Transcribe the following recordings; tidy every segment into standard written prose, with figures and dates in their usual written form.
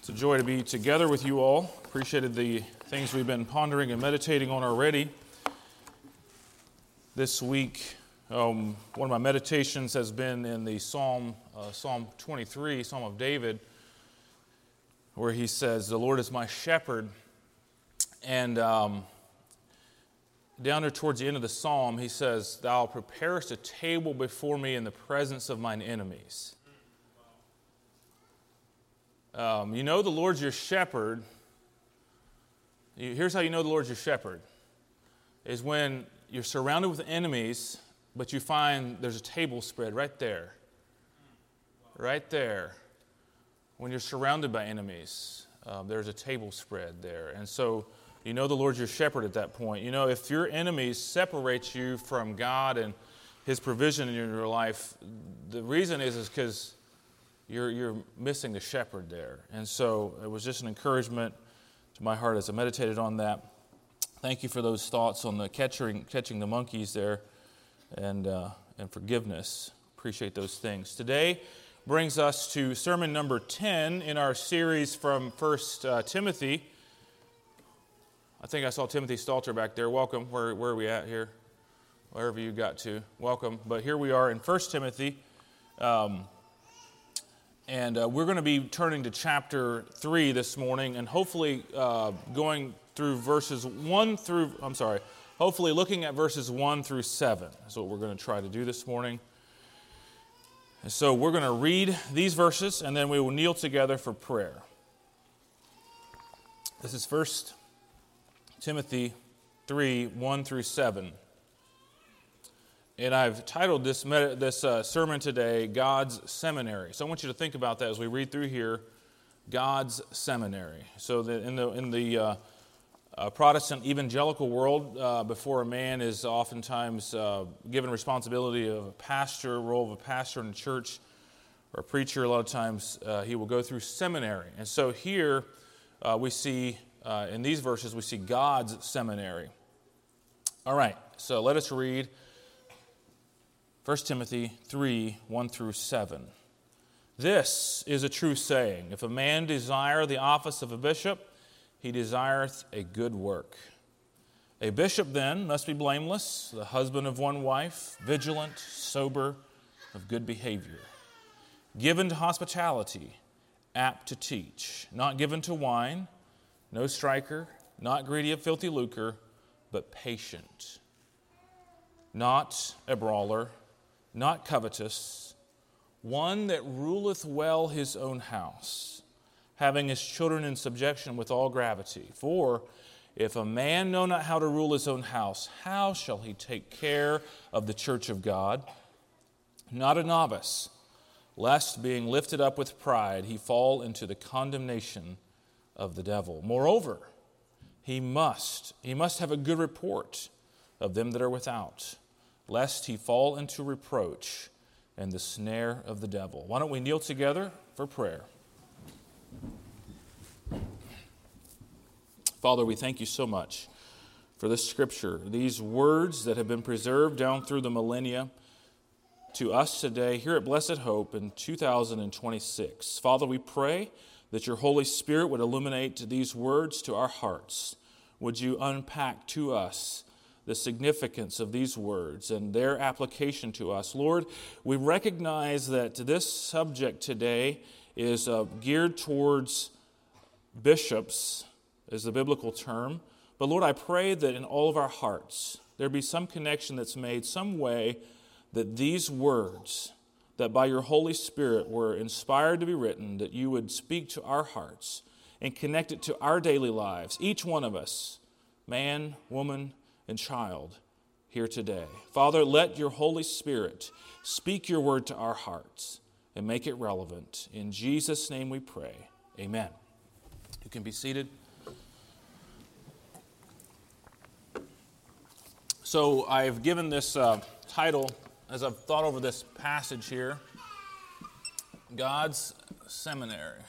It's a joy to be together with you all. Appreciated the things we've been pondering and meditating on already. This week, one of my meditations has been in the Psalm 23, Psalm of David, where he says, "The Lord is my shepherd." And down there towards the end of the psalm, he says, "Thou preparest a table before me in the presence of mine enemies." You know the Lord's your shepherd. Here's how you know the Lord's your shepherd. Is when you're surrounded with enemies, but you find there's a table spread right there. Right there. When you're surrounded by enemies, there's a table spread there. And so you know the Lord's your shepherd at that point. You know, if your enemies separate you from God and His provision in your life, the reason is because you're missing the shepherd there. And so it was just an encouragement to my heart as I meditated on that. Thank you for those thoughts on the catching the monkeys there and forgiveness. Appreciate those things. Today brings us to sermon number 10 in our series from 1 Timothy. I think I saw Timothy Stalter back there. Welcome. Where are we at here? Wherever you got to. Welcome. But here we are in 1 Timothy. And we're going to be turning to chapter 3 this morning and hopefully hopefully looking at verses 1 through 7 is what we're going to try to do this morning. And so we're going to read these verses and then we will kneel together for prayer. This is 1 Timothy 3, 1 through 7. And I've titled this sermon today, God's Seminary. So I want you to think about that as we read through here, God's Seminary. So in the Protestant evangelical world, before a man is oftentimes given responsibility of a pastor, role of a pastor in a church, or a preacher, a lot of times he will go through seminary. And so here we see, in these verses, we see God's seminary. All right, so let us read 1 Timothy 3, 1 through 7. This is a true saying. If a man desire the office of a bishop, he desireth a good work. A bishop then must be blameless, the husband of one wife, vigilant, sober, of good behavior, given to hospitality, apt to teach, not given to wine, no striker, not greedy of filthy lucre, but patient, not a brawler, not covetous, one that ruleth well his own house, having his children in subjection with all gravity. For if a man know not how to rule his own house, how shall he take care of the church of God? Not a novice, lest being lifted up with pride, he fall into the condemnation of the devil. Moreover, he must have a good report of them that are without, lest he fall into reproach and the snare of the devil. Why don't we kneel together for prayer? Father, we thank you so much for this scripture, these words that have been preserved down through the millennia to us today here at Blessed Hope in 2026. Father, we pray that your Holy Spirit would illuminate these words to our hearts. Would you unpack to us the significance of these words and their application to us. Lord, we recognize that this subject today is geared towards bishops, is the biblical term. But Lord, I pray that in all of our hearts, there be some connection that's made, some way that these words, that by your Holy Spirit were inspired to be written, that you would speak to our hearts and connect it to our daily lives, each one of us, man, woman, and child here today. Father, let your Holy Spirit speak your word to our hearts and make it relevant. In Jesus' name we pray. Amen. You can be seated. So I've given this title, as I've thought over this passage here, God's Seminary.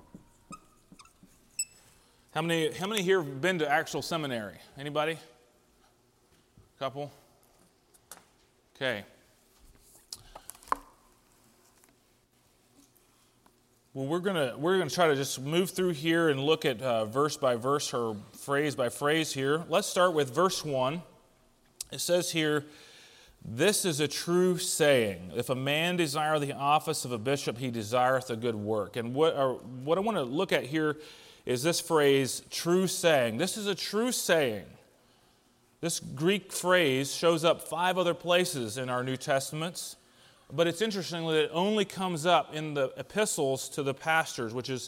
How many here have been to actual seminary? Anybody? Couple? Okay. Well, we're gonna try to just move through here and look at verse by verse or phrase by phrase here. Let's start with verse 1. It says here, "This is a true saying. If a man desire the office of a bishop, he desireth a good work." And what I want to look at here is this phrase, true saying. This is a true saying. This Greek phrase shows up 5 other places in our New Testaments. But it's interesting that it only comes up in the epistles to the pastors, which is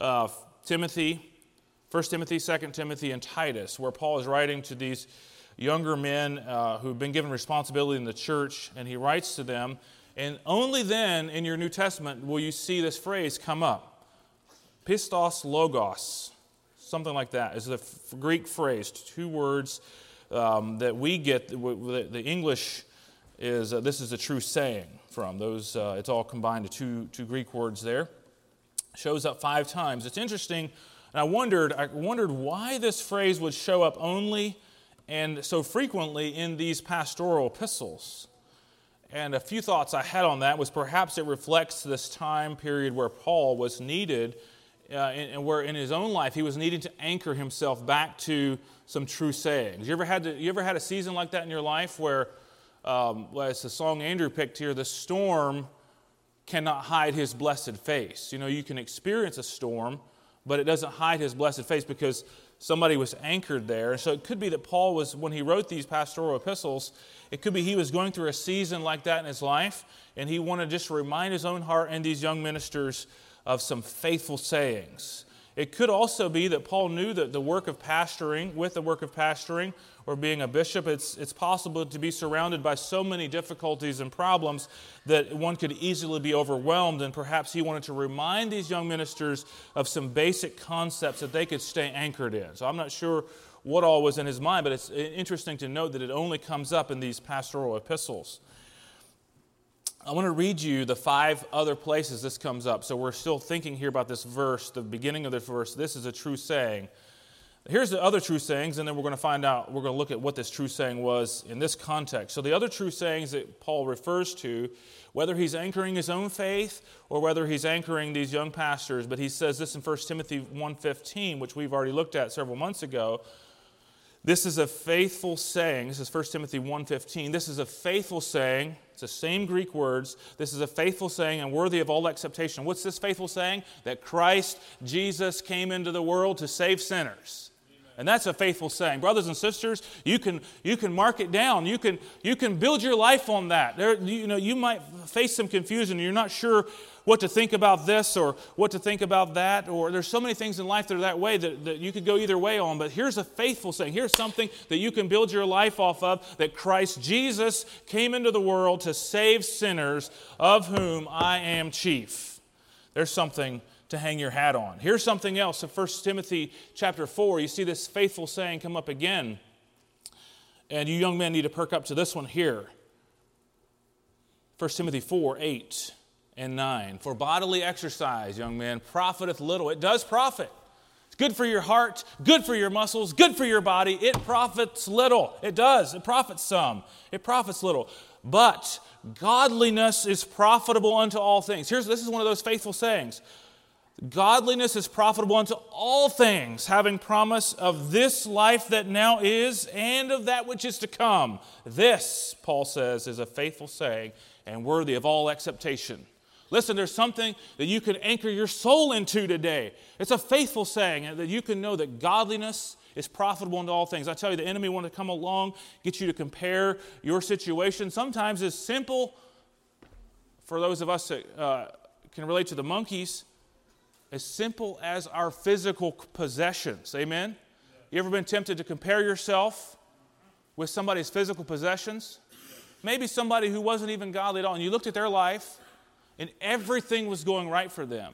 Timothy, 1 Timothy, 2 Timothy, and Titus, where Paul is writing to these younger men who've been given responsibility in the church, and he writes to them. And only then in your New Testament will you see this phrase come up. Pistos logos, something like that, is the Greek phrase, 2 words that we get, the English is this is a true saying from those. It's all combined to two Greek words there. Shows up 5 times. It's interesting, and I wondered why this phrase would show up only and so frequently in these pastoral epistles. And a few thoughts I had on that was perhaps it reflects this time period where Paul was needed, and where in his own life he was needing to anchor himself back to some true sayings. You ever had a season like that in your life where as the song Andrew picked here, the storm cannot hide his blessed face. You know, you can experience a storm, but it doesn't hide his blessed face because somebody was anchored there. And so it could be that Paul was, when he wrote these pastoral epistles, it could be he was going through a season like that in his life, and he wanted just to remind his own heart and these young ministers of some faithful sayings. It could also be that Paul knew that with the work of pastoring, or being a bishop, it's possible to be surrounded by so many difficulties and problems that one could easily be overwhelmed, and perhaps he wanted to remind these young ministers of some basic concepts that they could stay anchored in. So I'm not sure what all was in his mind, but it's interesting to note that it only comes up in these pastoral epistles. I want to read you the 5 other places this comes up. So we're still thinking here about this verse, the beginning of this verse. This is a true saying. Here's the other true sayings, and then we're going to look at what this true saying was in this context. So the other true sayings that Paul refers to, whether he's anchoring his own faith or whether he's anchoring these young pastors, but he says this in 1 Timothy 1:15, which we've already looked at several months ago. This is a faithful saying. This is 1 Timothy 1:15. This is a faithful saying. It's the same Greek words. This is a faithful saying and worthy of all acceptation. What's this faithful saying? That Christ Jesus came into the world to save sinners. And that's a faithful saying. Brothers and sisters, you can mark it down. You can build your life on that. You might face some confusion. You're not sure what to think about this or what to think about that. Or there's so many things in life that are that way that you could go either way on. But here's a faithful saying. Here's something that you can build your life off of, that Christ Jesus came into the world to save sinners, of whom I am chief. There's something to hang your hat on. Here's something else. In 1 Timothy chapter 4, you see this faithful saying come up again. And you young men need to perk up to this one here. 1 Timothy 4:8 and 9. For bodily exercise, young men, profiteth little. It does profit. It's good for your heart, good for your muscles, good for your body. It profits little. It does. It profits some. It profits little. But godliness is profitable unto all things. This is one of those faithful sayings. Godliness is profitable unto all things, having promise of this life that now is and of that which is to come. This, Paul says, is a faithful saying and worthy of all acceptation. Listen, there's something that you can anchor your soul into today. It's a faithful saying that you can know that godliness is profitable unto all things. I tell you, the enemy wants to come along, get you to compare your situation. Sometimes it's simple, for those of us that can relate to the monkeys, as simple as our physical possessions. Amen? You ever been tempted to compare yourself with somebody's physical possessions? Maybe somebody who wasn't even godly at all, and you looked at their life, and everything was going right for them.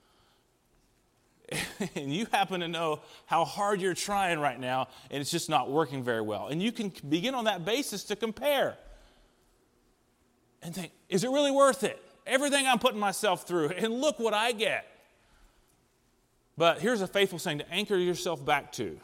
And you happen to know how hard you're trying right now, and it's just not working very well. And you can begin on that basis to compare and think, is it really worth it? Everything I'm putting myself through, and look what I get. But here's a faithful saying to anchor yourself back to.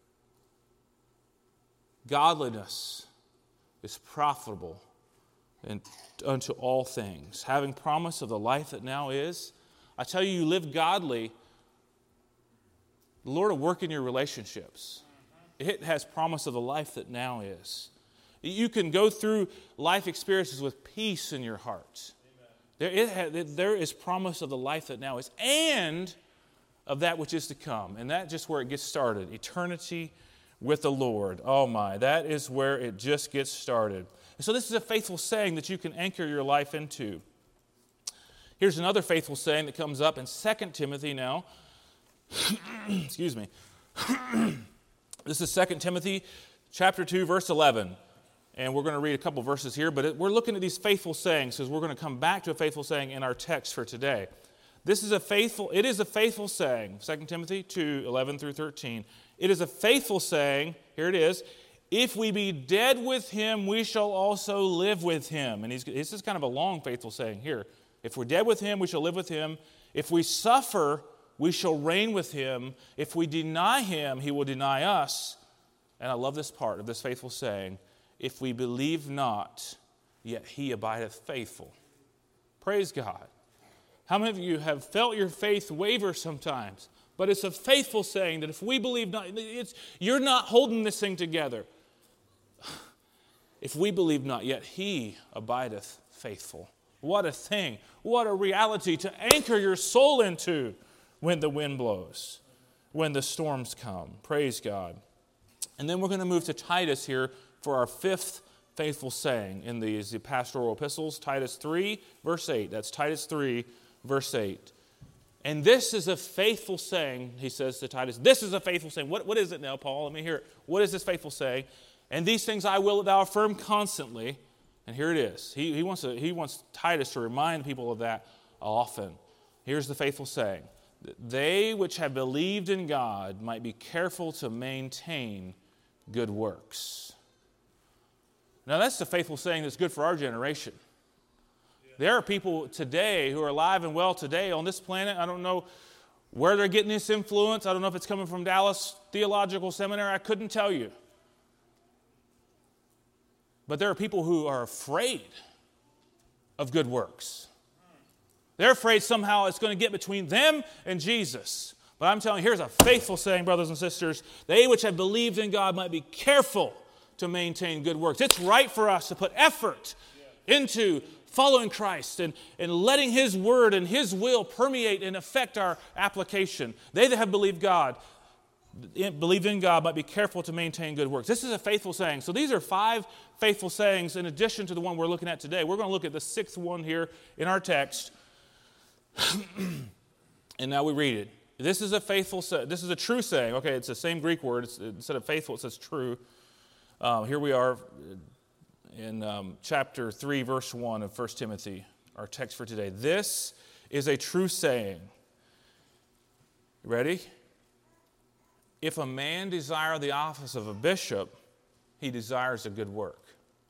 Godliness is profitable unto all things, having promise of the life that now is. I tell you, you live godly, the Lord will work in your relationships. It has promise of the life that now is. You can go through life experiences with peace in your heart. There is promise of the life that now is and of that which is to come. And that's just where it gets started. Eternity with the Lord. Oh my, that is where it just gets started. And so this is a faithful saying that you can anchor your life into. Here's another faithful saying that comes up in 2 Timothy now. Excuse me. This is 2 Timothy chapter 2, verse 11. And we're going to read a couple verses here, but we're looking at these faithful sayings because we're going to come back to a faithful saying in our text for today. It is a faithful saying, 2 Timothy 2, 11 through 13. It is a faithful saying, here it is, if we be dead with him, we shall also live with him. And this is kind of a long faithful saying here. If we're dead with him, we shall live with him. If we suffer, we shall reign with him. If we deny him, he will deny us. And I love this part of this faithful saying, if we believe not, yet he abideth faithful. Praise God. How many of you have felt your faith waver sometimes? But it's a faithful saying that if we believe not, you're not holding this thing together. If we believe not, yet he abideth faithful. What a thing. What a reality to anchor your soul into when the wind blows, when the storms come. Praise God. And then we're going to move to Titus here for our fifth faithful saying in the pastoral epistles. Titus 3, verse 8. That's Titus 3, verse 8. And this is a faithful saying, he says to Titus. This is a faithful saying. What is it now, Paul? Let me hear it. What is this faithful saying? And these things I will that thou affirm constantly. And here it is. He wants Titus to remind people of that often. Here's the faithful saying. They which have believed in God might be careful to maintain good works. Now that's the faithful saying that's good for our generation. There are people today who are alive and well today on this planet. I don't know where they're getting this influence. I don't know if it's coming from Dallas Theological Seminary. I couldn't tell you. But there are people who are afraid of good works. They're afraid somehow it's going to get between them and Jesus. But I'm telling you, here's a faithful saying, brothers and sisters. They which have believed in God might be careful to maintain good works. It's right for us to put effort into following Christ and letting his word and his will permeate and affect our application. They that have believed in God might be careful to maintain good works. This is a faithful saying. So these are 5 faithful sayings in addition to the one we're looking at today. We're going to look at the 6th one here in our text. And now we read it. This is a faithful saying. This is a true saying. Okay, it's the same Greek word. Instead of faithful, it says true. Here we are in chapter 3, verse 1 of 1 Timothy, our text for today. This is a true saying. Ready? If a man desire the office of a bishop, he desires a good work.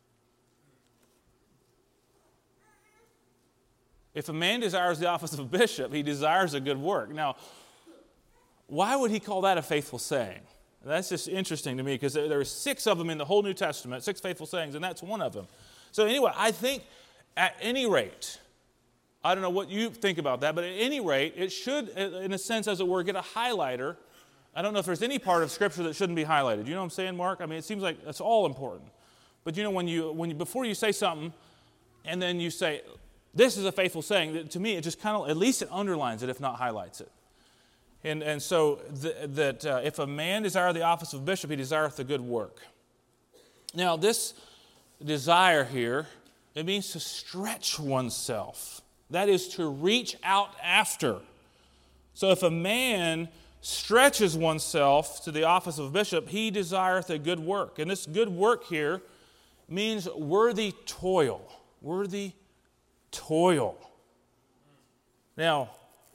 If a man desires the office of a bishop, he desires a good work. Now, why would he call that a faithful saying? That's just interesting to me because there are 6 of them in the whole New Testament, 6 faithful sayings, and that's one of them. So anyway, I think at any rate, I don't know what you think about that, but at any rate, it should, in a sense, as it were, get a highlighter. I don't know if there's any part of Scripture that shouldn't be highlighted. You know what I'm saying, Mark? I mean, it seems like that's all important. But you know, when you before you say something, and then you say, this is a faithful saying, to me, it just kind of, at least it underlines it, if not highlights it. And so that if a man desire the office of bishop, he desireth a good work. Now, this desire here, it means to stretch oneself. That is to reach out after. So if a man stretches oneself to the office of a bishop, he desireth a good work. And this good work here means worthy toil. Worthy toil. Now,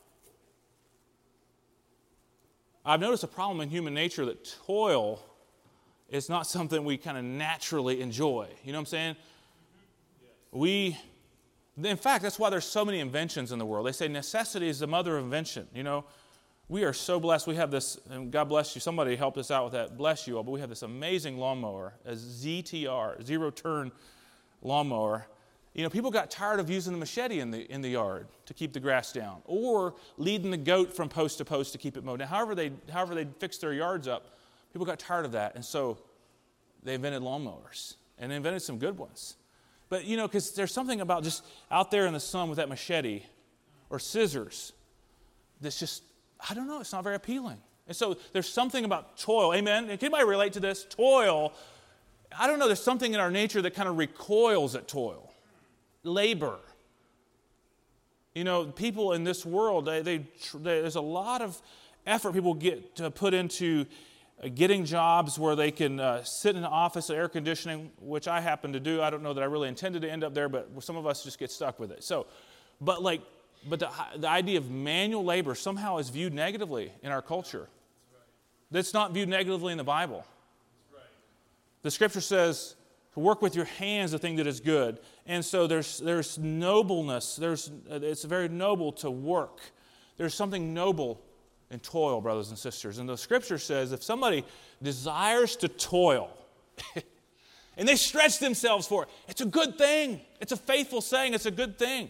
I've noticed a problem in human nature that toil is not something we kind of naturally enjoy. You know what I'm saying? In fact, that's why there's so many inventions in the world. They say necessity is the mother of invention. You know, we are so blessed. We have this, and God bless you. Somebody helped us out with that. Bless you all. But we have this amazing lawnmower, a ZTR, zero-turn lawnmower. People got tired of using the machete in the yard to keep the grass down, or leading the goat from post to post to keep it mowed down. However they fixed their yards up, people got tired of that, and so they invented lawnmowers, and they invented some good ones. But because there's something about just out there in the sun with that machete or scissors that's just, I don't know, it's not very appealing. And so there's something about toil. Amen? And can anybody relate to this? Toil. I don't know, there's something in our nature that kind of recoils at toil. Labor. People in this world, there's a lot of effort people get to put into getting jobs where they can sit in an office of air conditioning, which I happen to do. I don't know that I really intended to end up there, but some of us just get stuck with it. So, but the idea of manual labor somehow is viewed negatively in our culture. That's not viewed negatively in the Bible. The Scripture says, to work with your hands the thing that is good. And so there's nobleness. It's very noble to work. There's something noble in toil, brothers and sisters. And the Scripture says if somebody desires to toil and they stretch themselves for it, it's a good thing. It's a faithful saying. It's a good thing.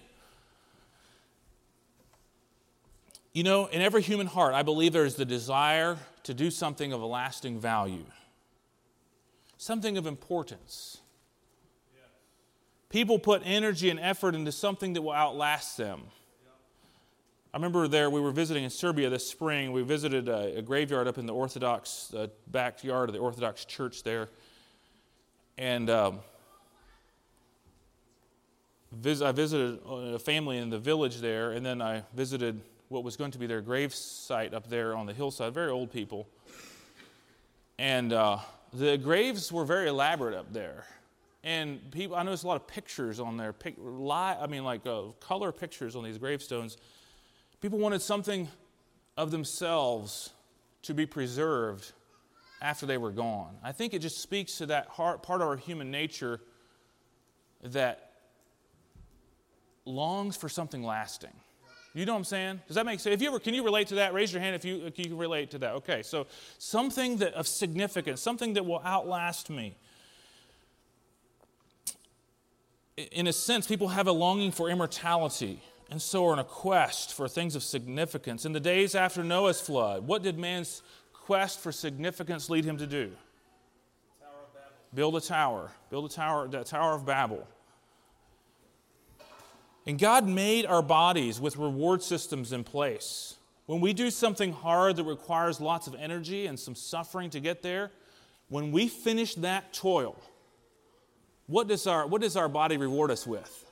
In every human heart, I believe there is the desire to do something of a lasting value. Something of importance. People put energy and effort into something that will outlast them. I remember we were visiting in Serbia this spring. We visited a graveyard up in the Orthodox backyard of the Orthodox church there. And I visited a family in the village there, and then I visited what was going to be their grave site up there on the hillside, very old people. And the graves were very elaborate up there. And I noticed a lot of pictures on there, color pictures on these gravestones. People wanted something of themselves to be preserved after they were gone. I think it just speaks to that part of our human nature that longs for something lasting. You know what I'm saying? Does that make sense? Can you relate to that? Raise your hand if you can relate to that. Okay, so something of significance, something that will outlast me. In a sense, people have a longing for immortality, and so are in a quest for things of significance. In the days after Noah's flood, what did man's quest for significance lead him to do? Tower of Babel. Build a tower, the Tower of Babel. And God made our bodies with reward systems in place. When we do something hard that requires lots of energy and some suffering to get there, when we finish that toil, what does our body reward us with?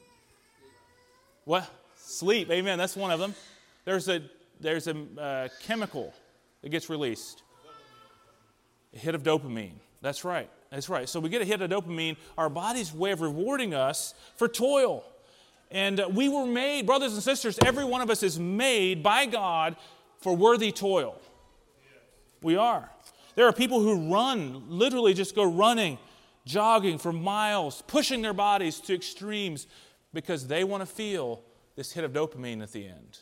What? Sleep. Amen. That's one of them. There's a chemical that gets released. A hit of dopamine. That's right. So we get a hit of dopamine, our body's way of rewarding us for toil. And we were made, brothers and sisters, every one of us is made by God for worthy toil. We are. There are people who run, literally just go running, jogging for miles, pushing their bodies to extremes because they want to feel this hit of dopamine at the end.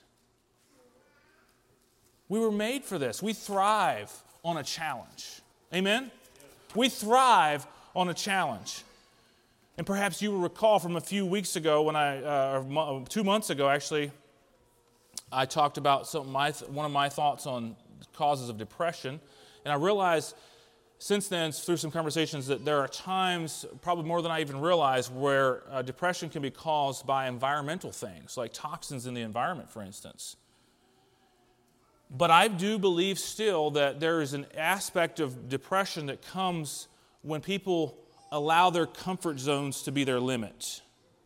We were made for this. We thrive on a challenge. Amen? We thrive on a challenge. And perhaps you will recall from a few weeks ago or 2 months ago actually, I talked about one of my thoughts on causes of depression. And I realized since then, through some conversations, that there are times, probably more than I even realized, where depression can be caused by environmental things, like toxins in the environment, for instance. But I do believe still that there is an aspect of depression that comes when people allow their comfort zones to be their limit.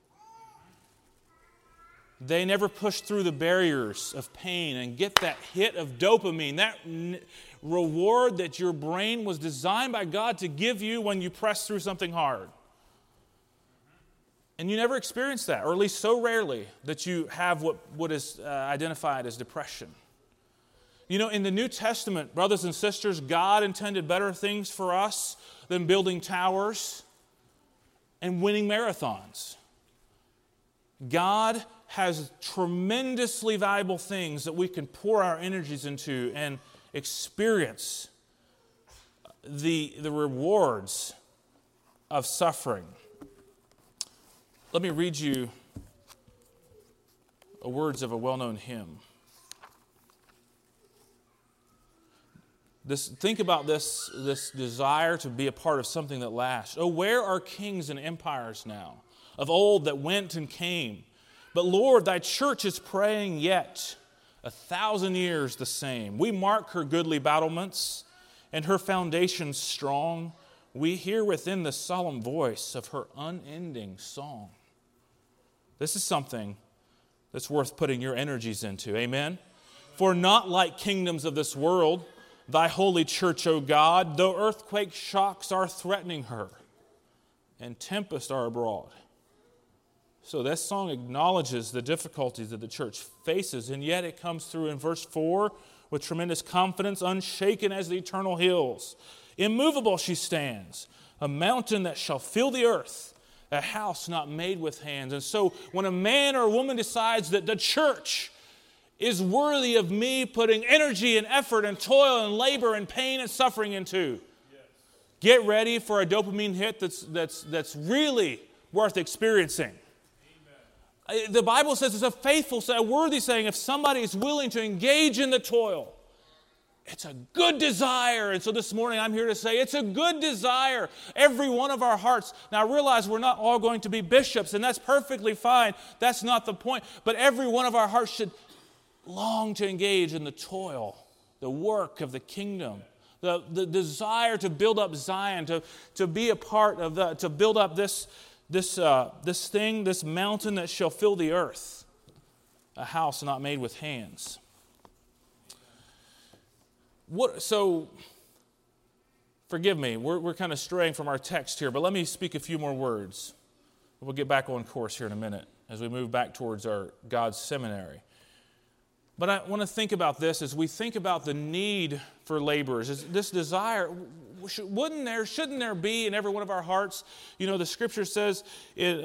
They never push through the barriers of pain and get that hit of dopamine, that reward that your brain was designed by God to give you when you press through something hard. And you never experience that, or at least so rarely that you have what is identified as depression. In the New Testament, brothers and sisters, God intended better things for us than building towers and winning marathons. God has tremendously valuable things that we can pour our energies into and experience the rewards of suffering. Let me read you words of a well-known hymn. Think about this desire to be a part of something that lasts. Oh, where are kings and empires now, of old that went and came? But Lord, thy church is praying yet, 1,000 years the same. We mark her goodly battlements, and her foundations strong. We hear within the solemn voice of her unending song. This is something that's worth putting your energies into. Amen? For not like kingdoms of this world, thy holy church, O God, though earthquake shocks are threatening her, and tempests are abroad. So this song acknowledges the difficulties that the church faces, and yet it comes through in verse 4 with tremendous confidence, unshaken as the eternal hills. Immovable she stands, a mountain that shall fill the earth, a house not made with hands. And so when a man or a woman decides that the church is worthy of me putting energy and effort and toil and labor and pain and suffering into, get ready for a dopamine hit that's really worth experiencing. Amen. The Bible says it's a faithful, a worthy saying, if somebody is willing to engage in the toil, it's a good desire. And so this morning I'm here to say it's a good desire. Every one of our hearts. Now I realize we're not all going to be bishops, and that's perfectly fine. That's not the point. But every one of our hearts should long to engage in the toil, the work of the kingdom, the desire to build up Zion, to be a part of to build up this mountain that shall fill the earth, a house not made with hands. So, forgive me, we're kind of straying from our text here, but let me speak a few more words. We'll get back on course here in a minute as we move back towards our God's seminary. But I want to think about this as we think about the need for laborers. Is this desire, shouldn't there be in every one of our hearts? You know, the Scripture says in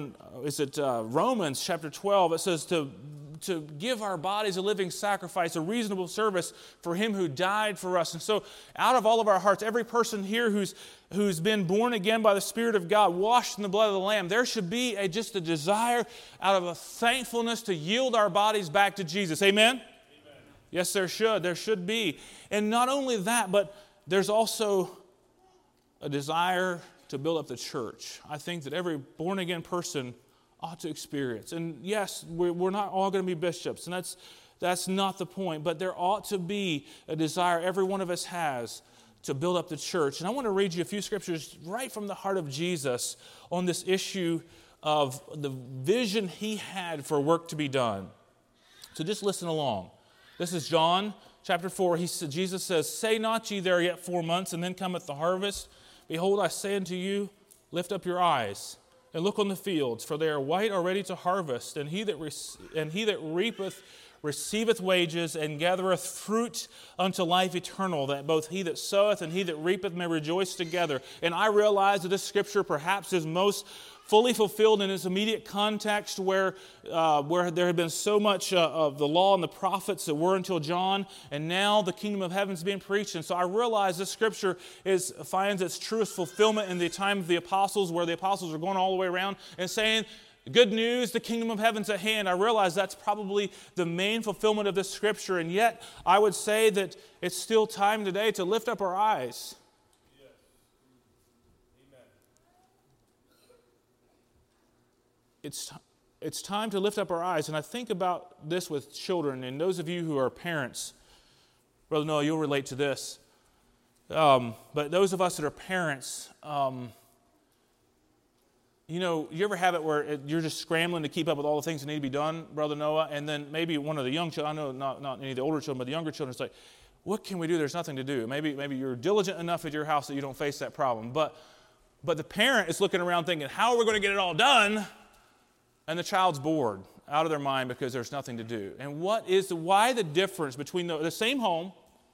Romans chapter 12, it says to give our bodies a living sacrifice, a reasonable service for Him who died for us. And so out of all of our hearts, every person here who's been born again by the Spirit of God, washed in the blood of the Lamb, there should be just a desire out of a thankfulness to yield our bodies back to Jesus. Amen? Amen. Yes, there should. There should be. And not only that, but there's also a desire to build up the church. I think that every born-again person ought to experience. And yes, we're not all going to be bishops, and that's not the point, but there ought to be a desire every one of us has to build up the church. And I want to read you a few scriptures right from the heart of Jesus on this issue of the vision He had for work to be done. So just listen along. This is John chapter 4. Jesus says, "Say not ye, there are yet 4 months, and then cometh the harvest. Behold, I say unto you, lift up your eyes, and look on the fields, for they are white already to harvest. And he that reapeth receiveth wages, and gathereth fruit unto life eternal, that both he that soweth and he that reapeth may rejoice together." And I realize that this scripture perhaps is most fully fulfilled in its immediate context where there had been so much of the law and the prophets that were until John, and now the kingdom of heaven is being preached. And so I realize this scripture finds its truest fulfillment in the time of the apostles, where the apostles are going all the way around and saying, good news, the kingdom of heaven's at hand. I realize that's probably the main fulfillment of this scripture, and yet I would say that it's still time today to lift up our eyes. It's time to lift up our eyes. And I think about this with children, and those of you who are parents, Brother Noah, you'll relate to this. But those of us that are parents, you ever have it where you're just scrambling to keep up with all the things that need to be done, Brother Noah, and then maybe one of the young children, I know not any of the older children, but the younger children, it's like, what can we do? There's nothing to do. Maybe you're diligent enough at your house that you don't face that problem. But the parent is looking around thinking, how are we going to get it all done? And the child's bored, out of their mind, because there's nothing to do. And why the difference between the same home?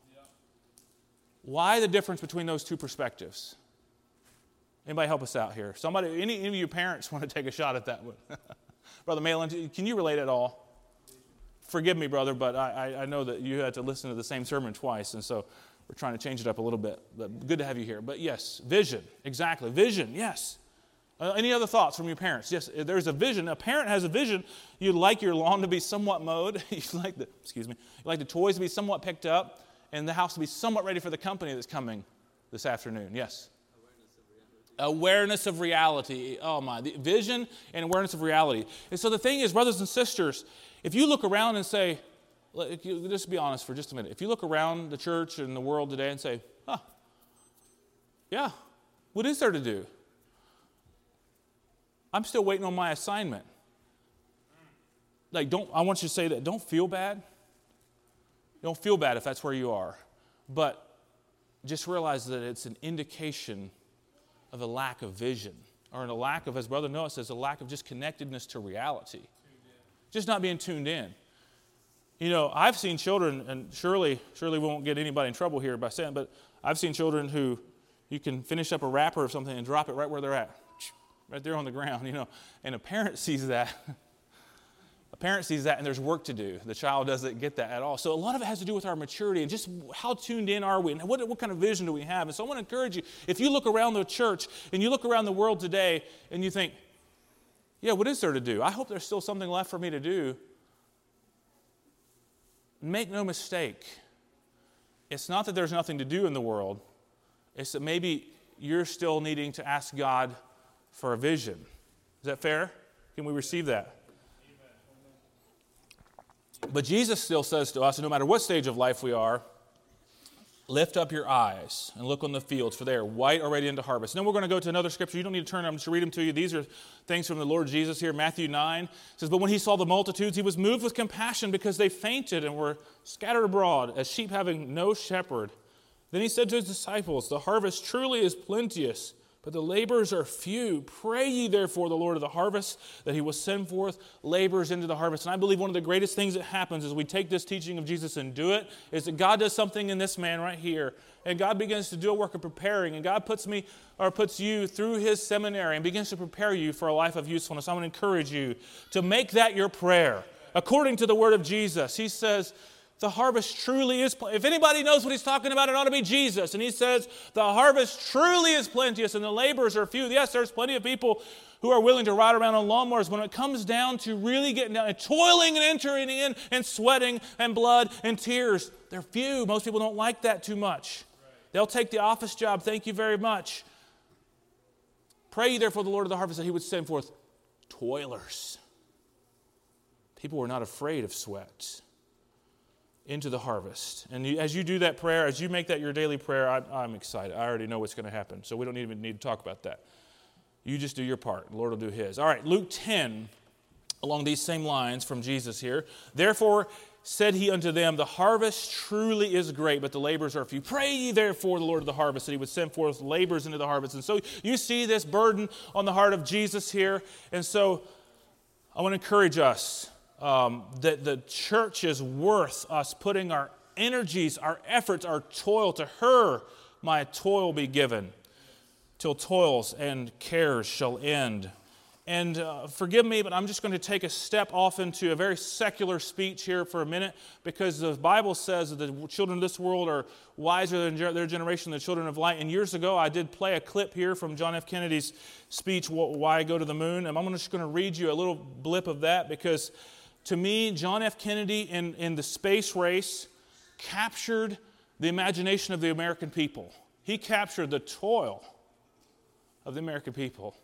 Why the difference between those two perspectives? Anybody help us out here? Somebody, any of you parents want to take a shot at that one? Brother Malin, can you relate at all? Forgive me, brother, but I know that you had to listen to the same sermon twice, and so we're trying to change it up a little bit. But good to have you here. But yes, vision, exactly. Vision, yes. Any other thoughts from your parents? Yes, there's a vision. A parent has a vision. You'd like your lawn to be somewhat mowed. You'd like the toys to be somewhat picked up, and the house to be somewhat ready for the company that's coming this afternoon. Yes? Awareness of reality. Oh my, the vision and awareness of reality. And so the thing is, brothers and sisters, if you look around and say, just be honest for just a minute. If you look around the church and the world today and say, yeah, what is there to do? I'm still waiting on my assignment. I want you to say that. Don't feel bad. Don't feel bad if that's where you are. But just realize that it's an indication of a lack of vision, or a lack of, as Brother Noah says, a lack of just connectedness to reality. Just not being tuned in. You know, I've seen children, and surely we won't get anybody in trouble here by saying, but I've seen children who you can finish up a wrapper or something and drop it right where they're at, right there on the ground, you know, and a parent sees that. A parent sees that and there's work to do. The child doesn't get that at all. So a lot of it has to do with our maturity and just how tuned in are we and what kind of vision do we have. And so I want to encourage you, if you look around the church and you look around the world today and you think, yeah, what is there to do? I hope there's still something left for me to do. Make no mistake. It's not that there's nothing to do in the world. It's that maybe you're still needing to ask God for a vision. Is that fair? Can we receive that? But Jesus still says to us, no matter what stage of life we are, lift up your eyes and look on the fields, for they are white already into harvest. And then we're going to go to another scripture. You don't need to turn. I'm just read them to you. These are things from the Lord Jesus here. Matthew 9 says, but when he saw the multitudes, he was moved with compassion because they fainted and were scattered abroad as sheep having no shepherd. Then he said to his disciples, the harvest truly is plenteous, but the laborers are few. Pray ye therefore the Lord of the harvest that he will send forth laborers into the harvest. And I believe one of the greatest things that happens as we take this teaching of Jesus and do it is that God does something in this man right here. And God begins to do a work of preparing. And God puts you through his seminary and begins to prepare you for a life of usefulness. I want to encourage you to make that your prayer. According to the word of Jesus, he says, the harvest truly is plenteous. If anybody knows what he's talking about, it ought to be Jesus. And he says, the harvest truly is plenteous and the laborers are few. Yes, there's plenty of people who are willing to ride around on lawnmowers. When it comes down to really getting down and toiling and entering in and sweating and blood and tears, they're few. Most people don't like that too much. They'll take the office job. Thank you very much. Pray ye therefore the Lord of the harvest that he would send forth toilers. People were not afraid of sweat. Into the harvest. And as you do that prayer, as you make that your daily prayer, I'm excited. I already know what's going to happen, so we don't even need to talk about that. You just do your part. The Lord will do his. All right, Luke 10, along these same lines from Jesus here. Therefore said he unto them, the harvest truly is great, but the laborers are few. Pray ye therefore the Lord of the harvest that he would send forth laborers into the harvest. And so you see this burden on the heart of Jesus here. And so I want to encourage us that the church is worth us putting our energies, our efforts, our toil to her. My toil be given till toils and cares shall end. And forgive me, but I'm just going to take a step off into a very secular speech here for a minute, because the Bible says that the children of this world are wiser than their generation, the children of light. And years ago, I did play a clip here from John F. Kennedy's speech, Why Go to the Moon? And I'm just going to read you a little blip of that, because to me, John F. Kennedy in the space race captured the imagination of the American people. He captured the toil of the American people.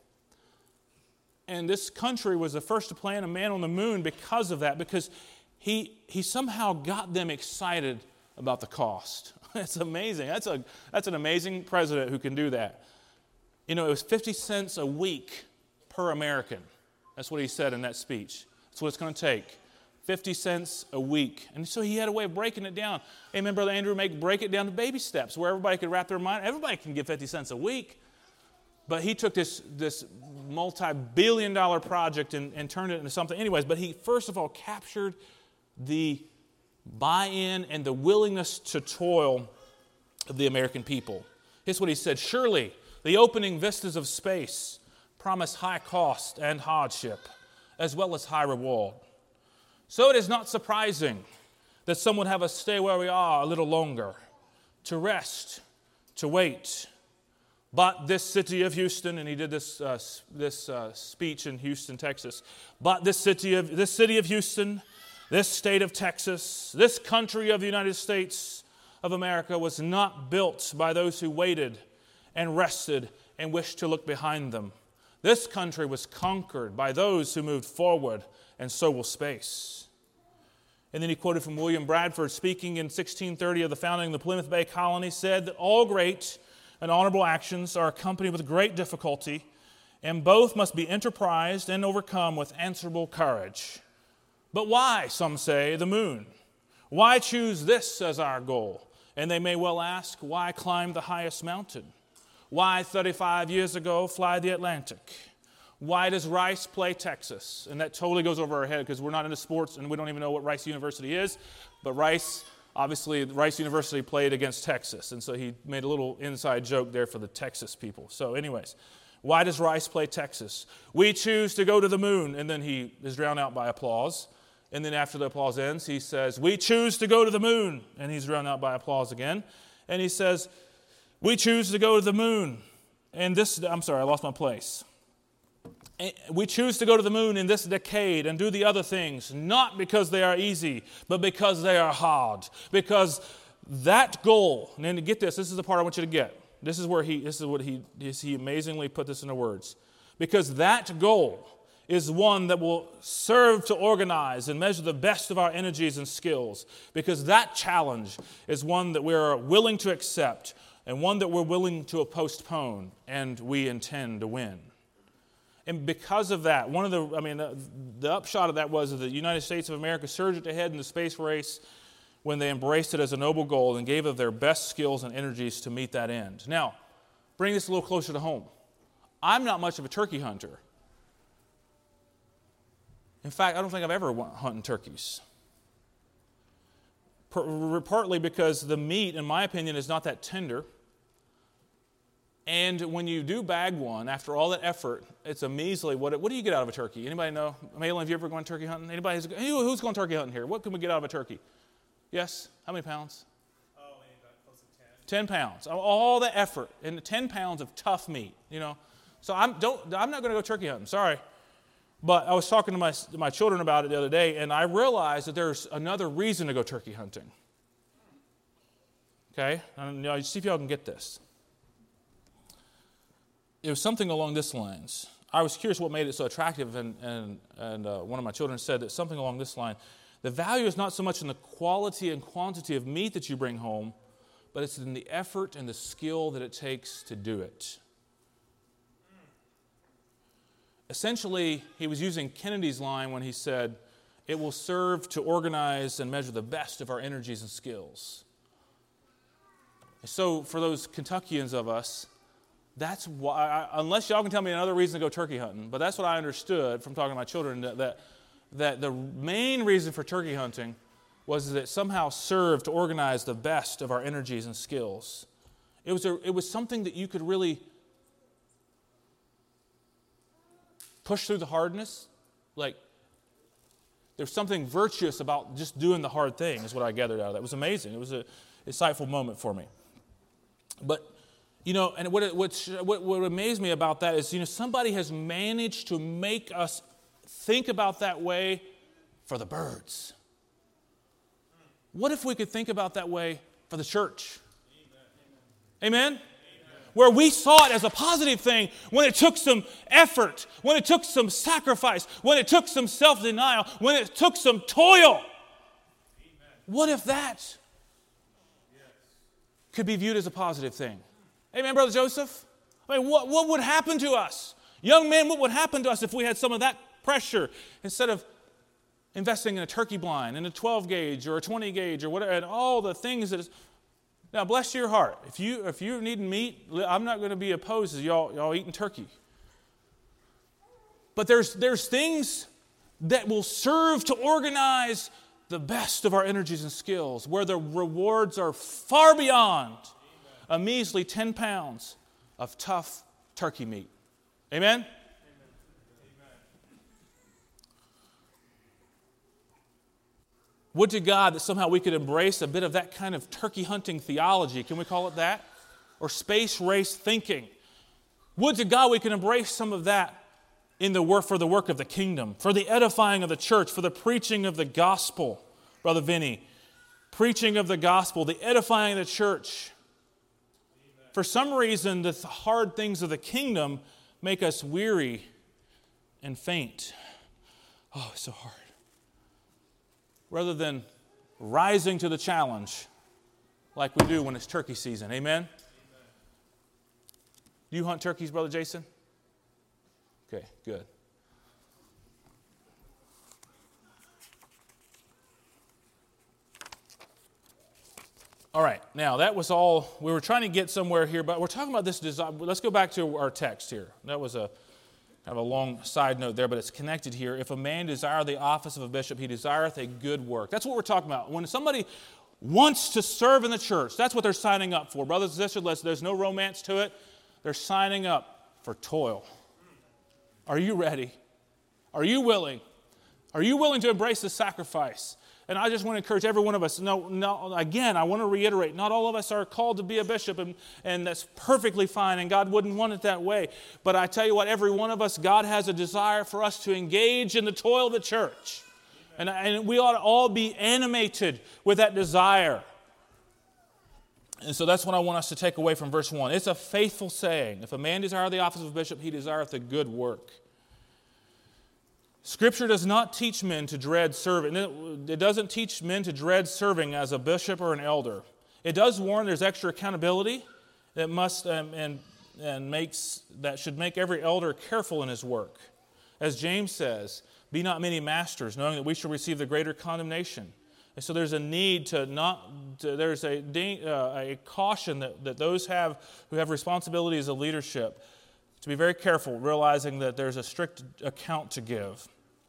And this country was the first to plant a man on the moon because of that, because he somehow got them excited about the cost. It's amazing. That's an amazing president who can do that. You know, it was 50 cents a week per American. That's what he said in that speech. That's what it's going to take. 50 cents a week. And so he had a way of breaking it down. Amen, Brother Andrew, break it down to baby steps where everybody could wrap their mind. Everybody can get 50 cents a week. But he took this multi-billion-dollar project and turned it into something. Anyways, but he first of all captured the buy-in and the willingness to toil of the American people. Here's what he said. Surely the opening vistas of space promise high cost and hardship, as well as high reward. So it is not surprising that some would have us stay where we are a little longer, to rest, to wait. But this city of Houston, and he did this speech in Houston, Texas. But this city of Houston, this state of Texas, this country of the United States of America was not built by those who waited and rested and wished to look behind them. This country was conquered by those who moved forward, and so will space. And then he quoted from William Bradford, speaking in 1630 of the founding of the Plymouth Bay Colony, said that all great and honorable actions are accompanied with great difficulty, and both must be enterprised and overcome with answerable courage. But why, some say, the moon? Why choose this as our goal? And they may well ask, why climb the highest mountain? Why 35 years ago fly the Atlantic? Why does Rice play Texas? And that totally goes over our head because we're not into sports and we don't even know what Rice University is. But Rice University played against Texas. And so he made a little inside joke there for the Texas people. So anyways, why does Rice play Texas? We choose to go to the moon. And then he is drowned out by applause. And then after the applause ends, he says, we choose to go to the moon. And he's drowned out by applause again. And he says, we choose to go to the moon. And I lost my place. We choose to go to the moon in this decade and do the other things, not because they are easy, but because they are hard. Because that goal, and then to get this is the part I want you to get. This is what he amazingly put this into words. Because that goal is one that will serve to organize and measure the best of our energies and skills. Because that challenge is one that we're willing to accept and one that we're willing to postpone and we intend to win. And because of that, the upshot of that was that the United States of America surged ahead in the space race when they embraced it as a noble goal and gave of their best skills and energies to meet that end. Now, bring this a little closer to home. I'm not much of a turkey hunter. In fact, I don't think I've ever went hunting turkeys. Partly because the meat, in my opinion, is not that tender. And when you do bag one, after all that effort, it's a measly, what do you get out of a turkey? Anybody know? Malin, have you ever gone turkey hunting? Anybody who's going turkey hunting here? What can we get out of a turkey? Yes? How many pounds? Oh, maybe about close to 10. 10 pounds. All the effort and 10 pounds of tough meat, So I'm not going to go turkey hunting, sorry. But I was talking to my children about it the other day, and I realized that there's another reason to go turkey hunting. Okay? See if y'all can get this. It was something along this lines. I was curious what made it so attractive, and one of my children said that something along this line. The value is not so much in the quality and quantity of meat that you bring home, but it's in the effort and the skill that it takes to do it. Essentially, he was using Kennedy's line when he said, it will serve to organize and measure the best of our energies and skills. So for those Kentuckians of us, that's why, unless y'all can tell me another reason to go turkey hunting, but that's what I understood from talking to my children, that the main reason for turkey hunting was that it somehow served to organize the best of our energies and skills. It was something that you could really push through the hardness. Like, there's something virtuous about just doing the hard thing, is what I gathered out of that. It was amazing. It was an insightful moment for me. But, and what amazed me about that is, somebody has managed to make us think about that way for the birds. What if we could think about that way for the church? Amen? Amen? Where we saw it as a positive thing when it took some effort, when it took some sacrifice, when it took some self-denial, when it took some toil. Amen. What if that could be viewed as a positive thing? Amen, Brother Joseph? What would happen to us? Young men, what would happen to us if we had some of that pressure instead of investing in a turkey blind, in a 12 gauge or a 20 gauge or whatever, and all the things that is... Now, bless your heart. If you're needing meat, I'm not going to be opposed to y'all eating turkey. But there's things that will serve to organize the best of our energies and skills, where the rewards are far beyond a measly 10 pounds of tough turkey meat. Amen? Would to God that somehow we could embrace a bit of that kind of turkey hunting theology, can we call it that? Or space race thinking, Would to God we can embrace some of that in the work for the work of the kingdom, for the edifying of the church, for the preaching of the gospel, Brother Vinny. Preaching of the gospel, the edifying of the church. Amen. For some reason, the hard things of the kingdom make us weary and faint. Oh, it's so hard. Rather than rising to the challenge like we do when it's turkey season. Amen? Amen. Do you hunt turkeys, Brother Jason? Okay, good. All right, now that was all. We were trying to get somewhere here, but we're talking about this desire. Let's go back to our text here. That was kind of a long side note there, but it's connected here. If a man desire the office of a bishop, he desireth a good work. That's what we're talking about. When somebody wants to serve in the church, that's what they're signing up for. Brothers and sisters, there's no romance to it. They're signing up for toil. Are you ready? Are you willing? Are you willing to embrace the sacrifice? And I just want to encourage every one of us. Again, I want to reiterate, not all of us are called to be a bishop, and that's perfectly fine, and God wouldn't want it that way. But I tell you what, every one of us, God has a desire for us to engage in the toil of the church. And we ought to all be animated with that desire. And so that's what I want us to take away from verse 1. It's a faithful saying. If a man desire the office of a bishop, he desireth a good work. Scripture does not teach men to dread serving. It doesn't teach men to dread serving as a bishop or an elder. It does warn there's extra accountability that must and that should make every elder careful in his work. As James says, be not many masters, knowing that we shall receive the greater condemnation. And so there's a need there's a caution that those who have responsibilities of leadership to be very careful, realizing that there's a strict account to give.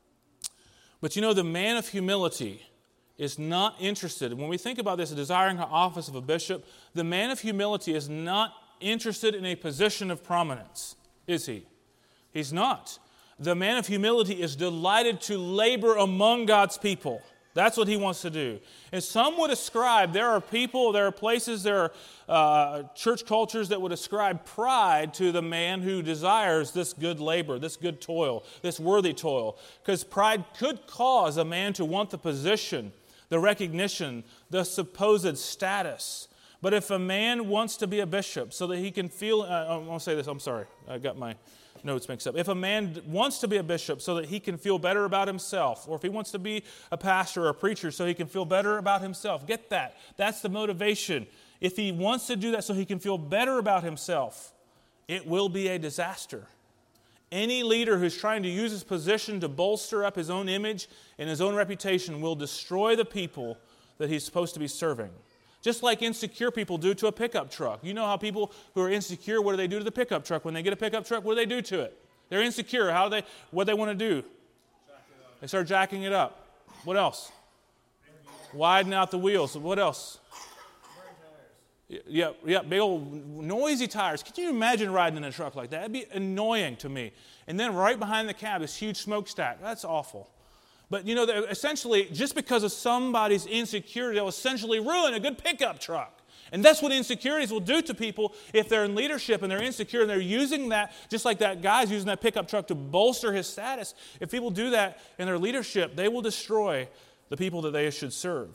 But you know, the man of humility is not interested. When we think about this, desiring the office of a bishop, the man of humility is not interested in a position of prominence, is he? He's not. The man of humility is delighted to labor among God's people. That's what he wants to do. And some would ascribe, there are people, there are places, there are church cultures that would ascribe pride to the man who desires this good labor, this good toil, this worthy toil. Because pride could cause a man to want the position, the recognition, the supposed status. But if a man wants to be a bishop so that he can feel, I'll say this, I'm sorry, I got my notes mixed up. If a man wants to be a bishop so that he can feel better about himself, or if he wants to be a pastor or a preacher so he can feel better about himself, get that. That's the motivation. If he wants to do that so he can feel better about himself, it will be a disaster. Any leader who's trying to use his position to bolster up his own image and his own reputation will destroy the people that he's supposed to be serving. Just like insecure people do to a pickup truck. You know how people who are insecure, what do they do to the pickup truck? When they get a pickup truck, what do they do to it? They're insecure. What do they want to do? They start jacking it up. What else? Widen out the wheels. What else? Yeah, big old noisy tires. Can you imagine riding in a truck like that? That'd be annoying to me. And then right behind the cab, this huge smokestack. That's awful. But, you know, essentially, just because of somebody's insecurity, they'll essentially ruin a good pickup truck. And that's what insecurities will do to people if they're in leadership and they're insecure and they're using that, just like that guy's using that pickup truck to bolster his status. If people do that in their leadership, they will destroy the people that they should serve.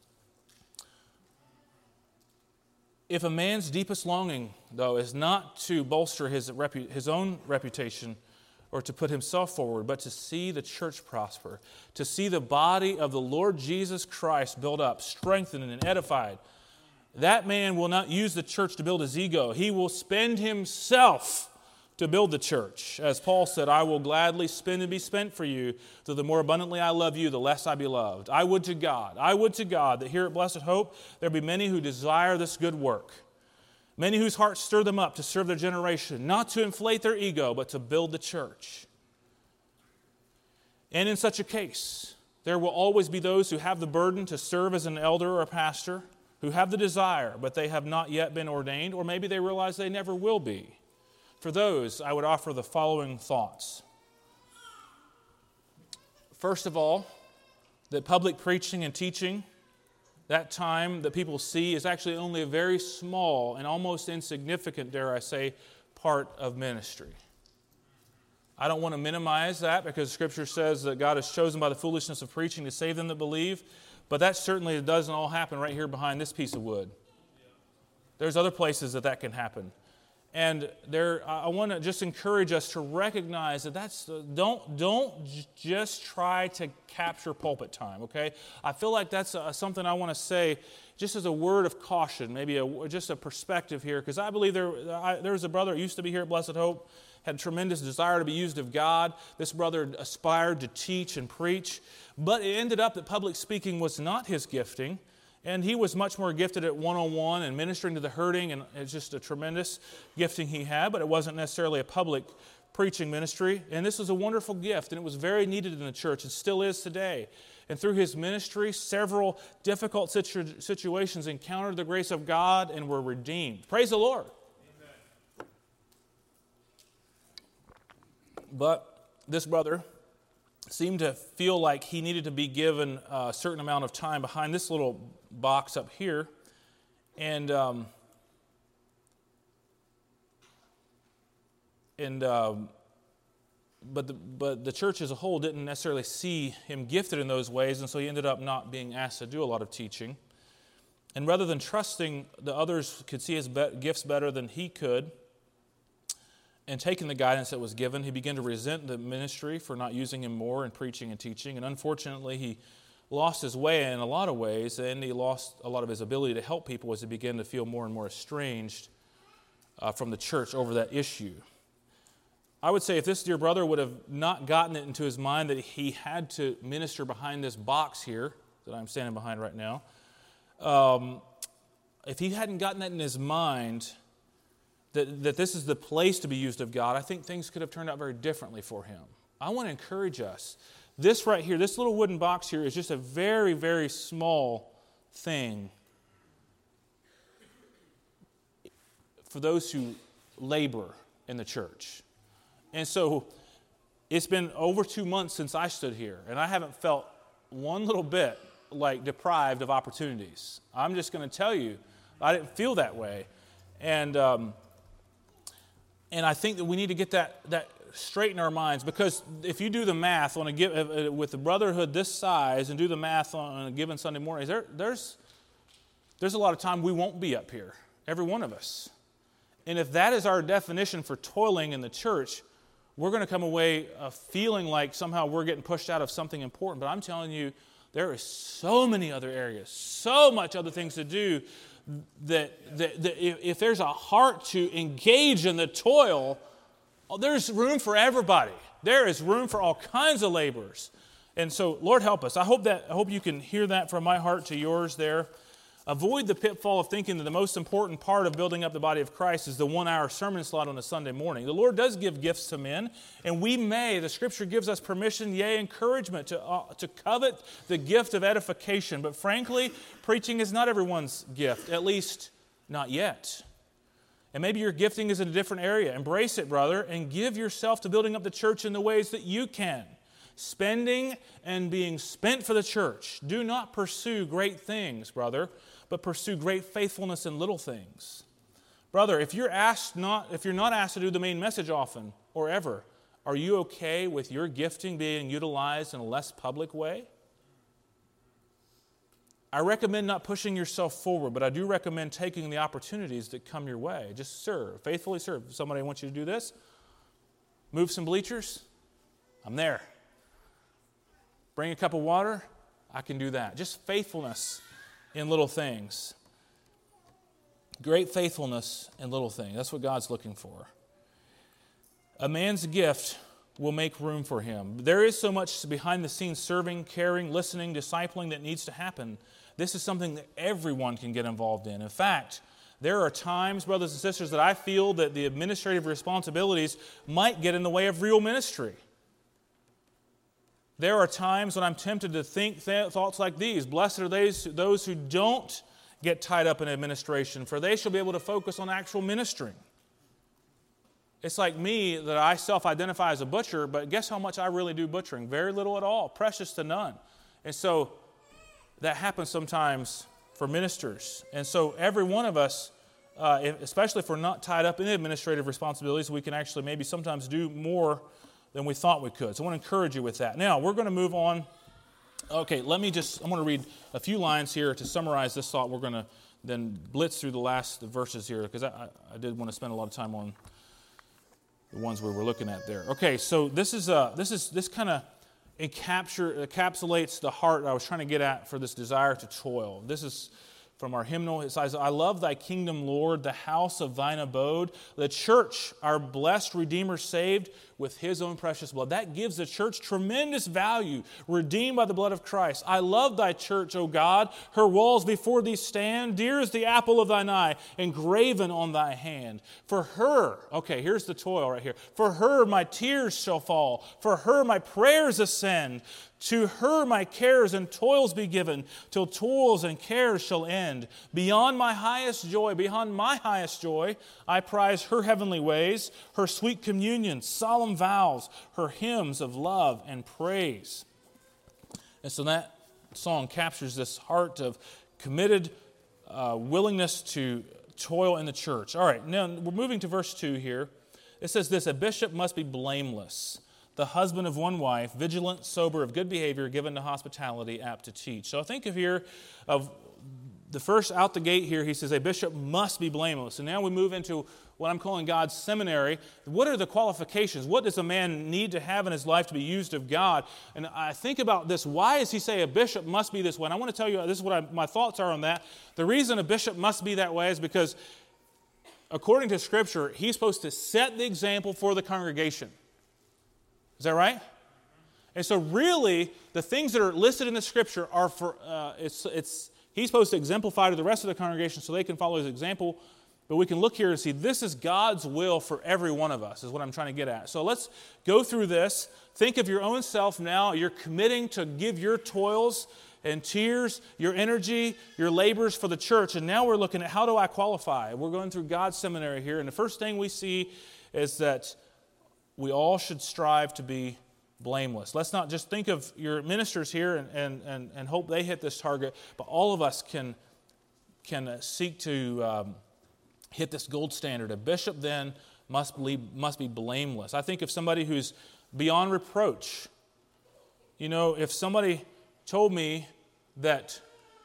If a man's deepest longing, though, is not to bolster his own reputation, or to put himself forward, but to see the church prosper, to see the body of the Lord Jesus Christ built up, strengthened and edified. That man will not use the church to build his ego. He will spend himself to build the church. As Paul said, I will gladly spend and be spent for you, though the more abundantly I love you, the less I be loved. I would to God that here at Blessed Hope, there be many who desire this good work. Many whose hearts stir them up to serve their generation, not to inflate their ego, but to build the church. And in such a case, there will always be those who have the burden to serve as an elder or a pastor, who have the desire, but they have not yet been ordained, or maybe they realize they never will be. For those, I would offer the following thoughts. First of all, that public preaching and teaching, that time that people see, is actually only a very small and almost insignificant, dare I say, part of ministry. I don't want to minimize that because Scripture says that God has chosen by the foolishness of preaching to save them that believe, but that certainly doesn't all happen right here behind this piece of wood. There's other places that can happen. And I want to just encourage us to recognize that don't just try to capture pulpit time, okay? I feel like that's something I want to say just as a word of caution, maybe just a perspective here, because I believe there was a brother that used to be here at Blessed Hope, had a tremendous desire to be used of God. This brother aspired to teach and preach, but it ended up that public speaking was not his gifting, and he was much more gifted at one-on-one and ministering to the hurting, and it's just a tremendous gifting he had, but it wasn't necessarily a public preaching ministry. And this was a wonderful gift, and it was very needed in the church, and still is today. And through his ministry, several difficult situations encountered the grace of God and were redeemed. Praise the Lord. Amen. But this brother seemed to feel like he needed to be given a certain amount of time behind this little box up here. And But the church as a whole didn't necessarily see him gifted in those ways, and so he ended up not being asked to do a lot of teaching. And rather than trusting that others could see his gifts better than he could, and taking the guidance that was given, he began to resent the ministry for not using him more in preaching and teaching. And unfortunately, he lost his way in a lot of ways, and he lost a lot of his ability to help people as he began to feel more and more estranged from the church over that issue. I would say if this dear brother would have not gotten it into his mind that he had to minister behind this box here that I'm standing behind right now, if he hadn't gotten that in his mind that this is the place to be used of God, I think things could have turned out very differently for him. I want to encourage us. This right here, this little wooden box here is just a very, very small thing for those who labor in the church. And so it's been over 2 months since I stood here, and I haven't felt one little bit like deprived of opportunities. I'm just going to tell you, I didn't feel that way. And I think that we need to get that straight in our minds, because if you do the math on with the brotherhood this size and do the math on a given Sunday morning, there's a lot of time we won't be up here, every one of us. And if that is our definition for toiling in the church, we're going to come away feeling like somehow we're getting pushed out of something important. But I'm telling you, there is so many other areas, so much other things to do, that if there's a heart to engage in the toil, there's room for everybody. There is room for all kinds of laborers. And so, Lord, help us. I hope you can hear that from my heart to yours there. Avoid the pitfall of thinking that the most important part of building up the body of Christ is the 1-hour sermon slot on a Sunday morning. The Lord does give gifts to men, and the Scripture gives us permission, yea, encouragement to covet the gift of edification. But frankly, preaching is not everyone's gift, at least not yet. And maybe your gifting is in a different area. Embrace it, brother, and give yourself to building up the church in the ways that you can. Spending and being spent for the church. Do not pursue great things, brother, but pursue great faithfulness in little things. Brother, if you're not asked to do the main message often or ever, are you okay with your gifting being utilized in a less public way? I recommend not pushing yourself forward, but I do recommend taking the opportunities that come your way. Just serve, faithfully serve. If somebody wants you to do this, move some bleachers, I'm there. Bring a cup of water, I can do that. Just faithfulness in little things. Great faithfulness in little things. That's what God's looking for. A man's gift will make room for him. There is so much behind the scenes serving, caring, listening, discipling that needs to happen. This is something that everyone can get involved in. In fact, there are times, brothers and sisters, that I feel that the administrative responsibilities might get in the way of real ministry. There are times when I'm tempted to think thoughts like these. Blessed are those who don't get tied up in administration, for they shall be able to focus on actual ministering. It's like me, that I self-identify as a butcher, but guess how much I really do butchering? Very little at all, precious to none. And so that happens sometimes for ministers. And so every one of us especially if we're not tied up in administrative responsibilities, we can actually maybe sometimes do more than we thought we could. So I want to encourage you with that. Now, we're going to move on. Okay, I'm going to read a few lines here to summarize this thought. We're going to then blitz through the last verses here, because I did want to spend a lot of time on the ones we were looking at there. Okay, so this kind of encapsulates the heart I was trying to get at for this desire to toil. This is from our hymnal. It says, I love thy kingdom, Lord, the house of thine abode, the church, our blessed Redeemer saved with his own precious blood. That gives the church tremendous value, redeemed by the blood of Christ. I love thy church, O God. Her walls before thee stand, dear as the apple of thine eye, engraven on thy hand. For her, okay, here's the toil right here. For her my tears shall fall. For her my prayers ascend. To her my cares and toils be given, till toils and cares shall end. Beyond my highest joy, I prize her heavenly ways, her sweet communion, solemn vows, her hymns of love and praise. And so that song captures this heart of committed willingness to toil in the church. All right, now we're moving to verse 2 here. It says this, a bishop must be blameless, the husband of one wife, vigilant, sober, of good behavior, given to hospitality, apt to teach. So I think of the first out the gate here, he says a bishop must be blameless. And now we move into what I'm calling God's seminary. What are the qualifications? What does a man need to have in his life to be used of God? And I think about this. Why does he say a bishop must be this way? And I want to tell you, this is what my thoughts are on that. The reason a bishop must be that way is because, according to Scripture, he's supposed to set the example for the congregation. Is that right? And so really, the things that are listed in the Scripture are for, he's supposed to exemplify to the rest of the congregation so they can follow his example. But we can look here and see this is God's will for every one of us, is what I'm trying to get at. So let's go through this. Think of your own self now. You're committing to give your toils and tears, your energy, your labors for the church. And now we're looking at how do I qualify? We're going through God's seminary here. And the first thing we see is that we all should strive to be blameless. Let's not just think of your ministers here and hope they hit this target, but all of us can seek to hit this gold standard. A bishop then must be blameless. I think of somebody who's beyond reproach. You know, if somebody told me that,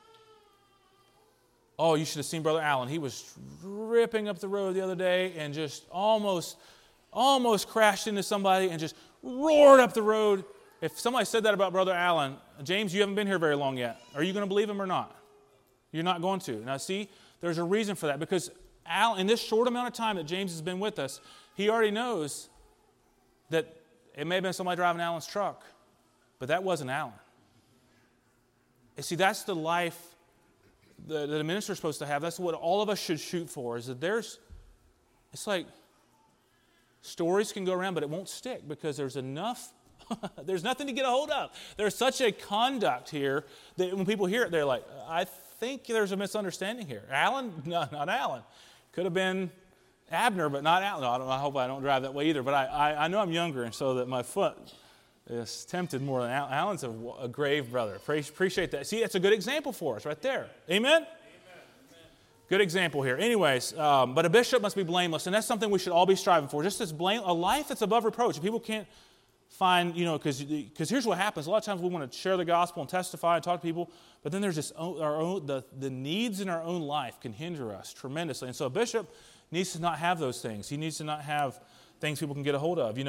oh, you should have seen Brother Allen. He was ripping up the road the other day and just almost crashed into somebody and just roared up the road. If somebody said that about Brother Allen, James, you haven't been here very long yet. Are you going to believe him or not? You're not going to. Now see, there's a reason for that, because in this short amount of time that James has been with us, he already knows that it may have been somebody driving Alan's truck, but that wasn't Alan. And see, that's the life that a minister is supposed to have. That's what all of us should shoot for, is that it's like, stories can go around, but it won't stick because there's nothing to get a hold of. There's such a conduct here that when people hear it, they're like, I think there's a misunderstanding here. Alan? No, not Alan. Could have been Abner, but not Alan. No, I hope I don't drive that way either, but I know I'm younger, and so that my foot is tempted more than Alan. Alan's a grave brother. Appreciate that. See, it's a good example for us right there. Amen? Good example here. Anyways, but a bishop must be blameless, and that's something we should all be striving for. Just a life that's above reproach. If people can't find, because here's what happens. A lot of times we want to share the gospel and testify and talk to people, but then there's the needs in our own life can hinder us tremendously. And so a bishop needs to not have those things. He needs to not have things people can get a hold of.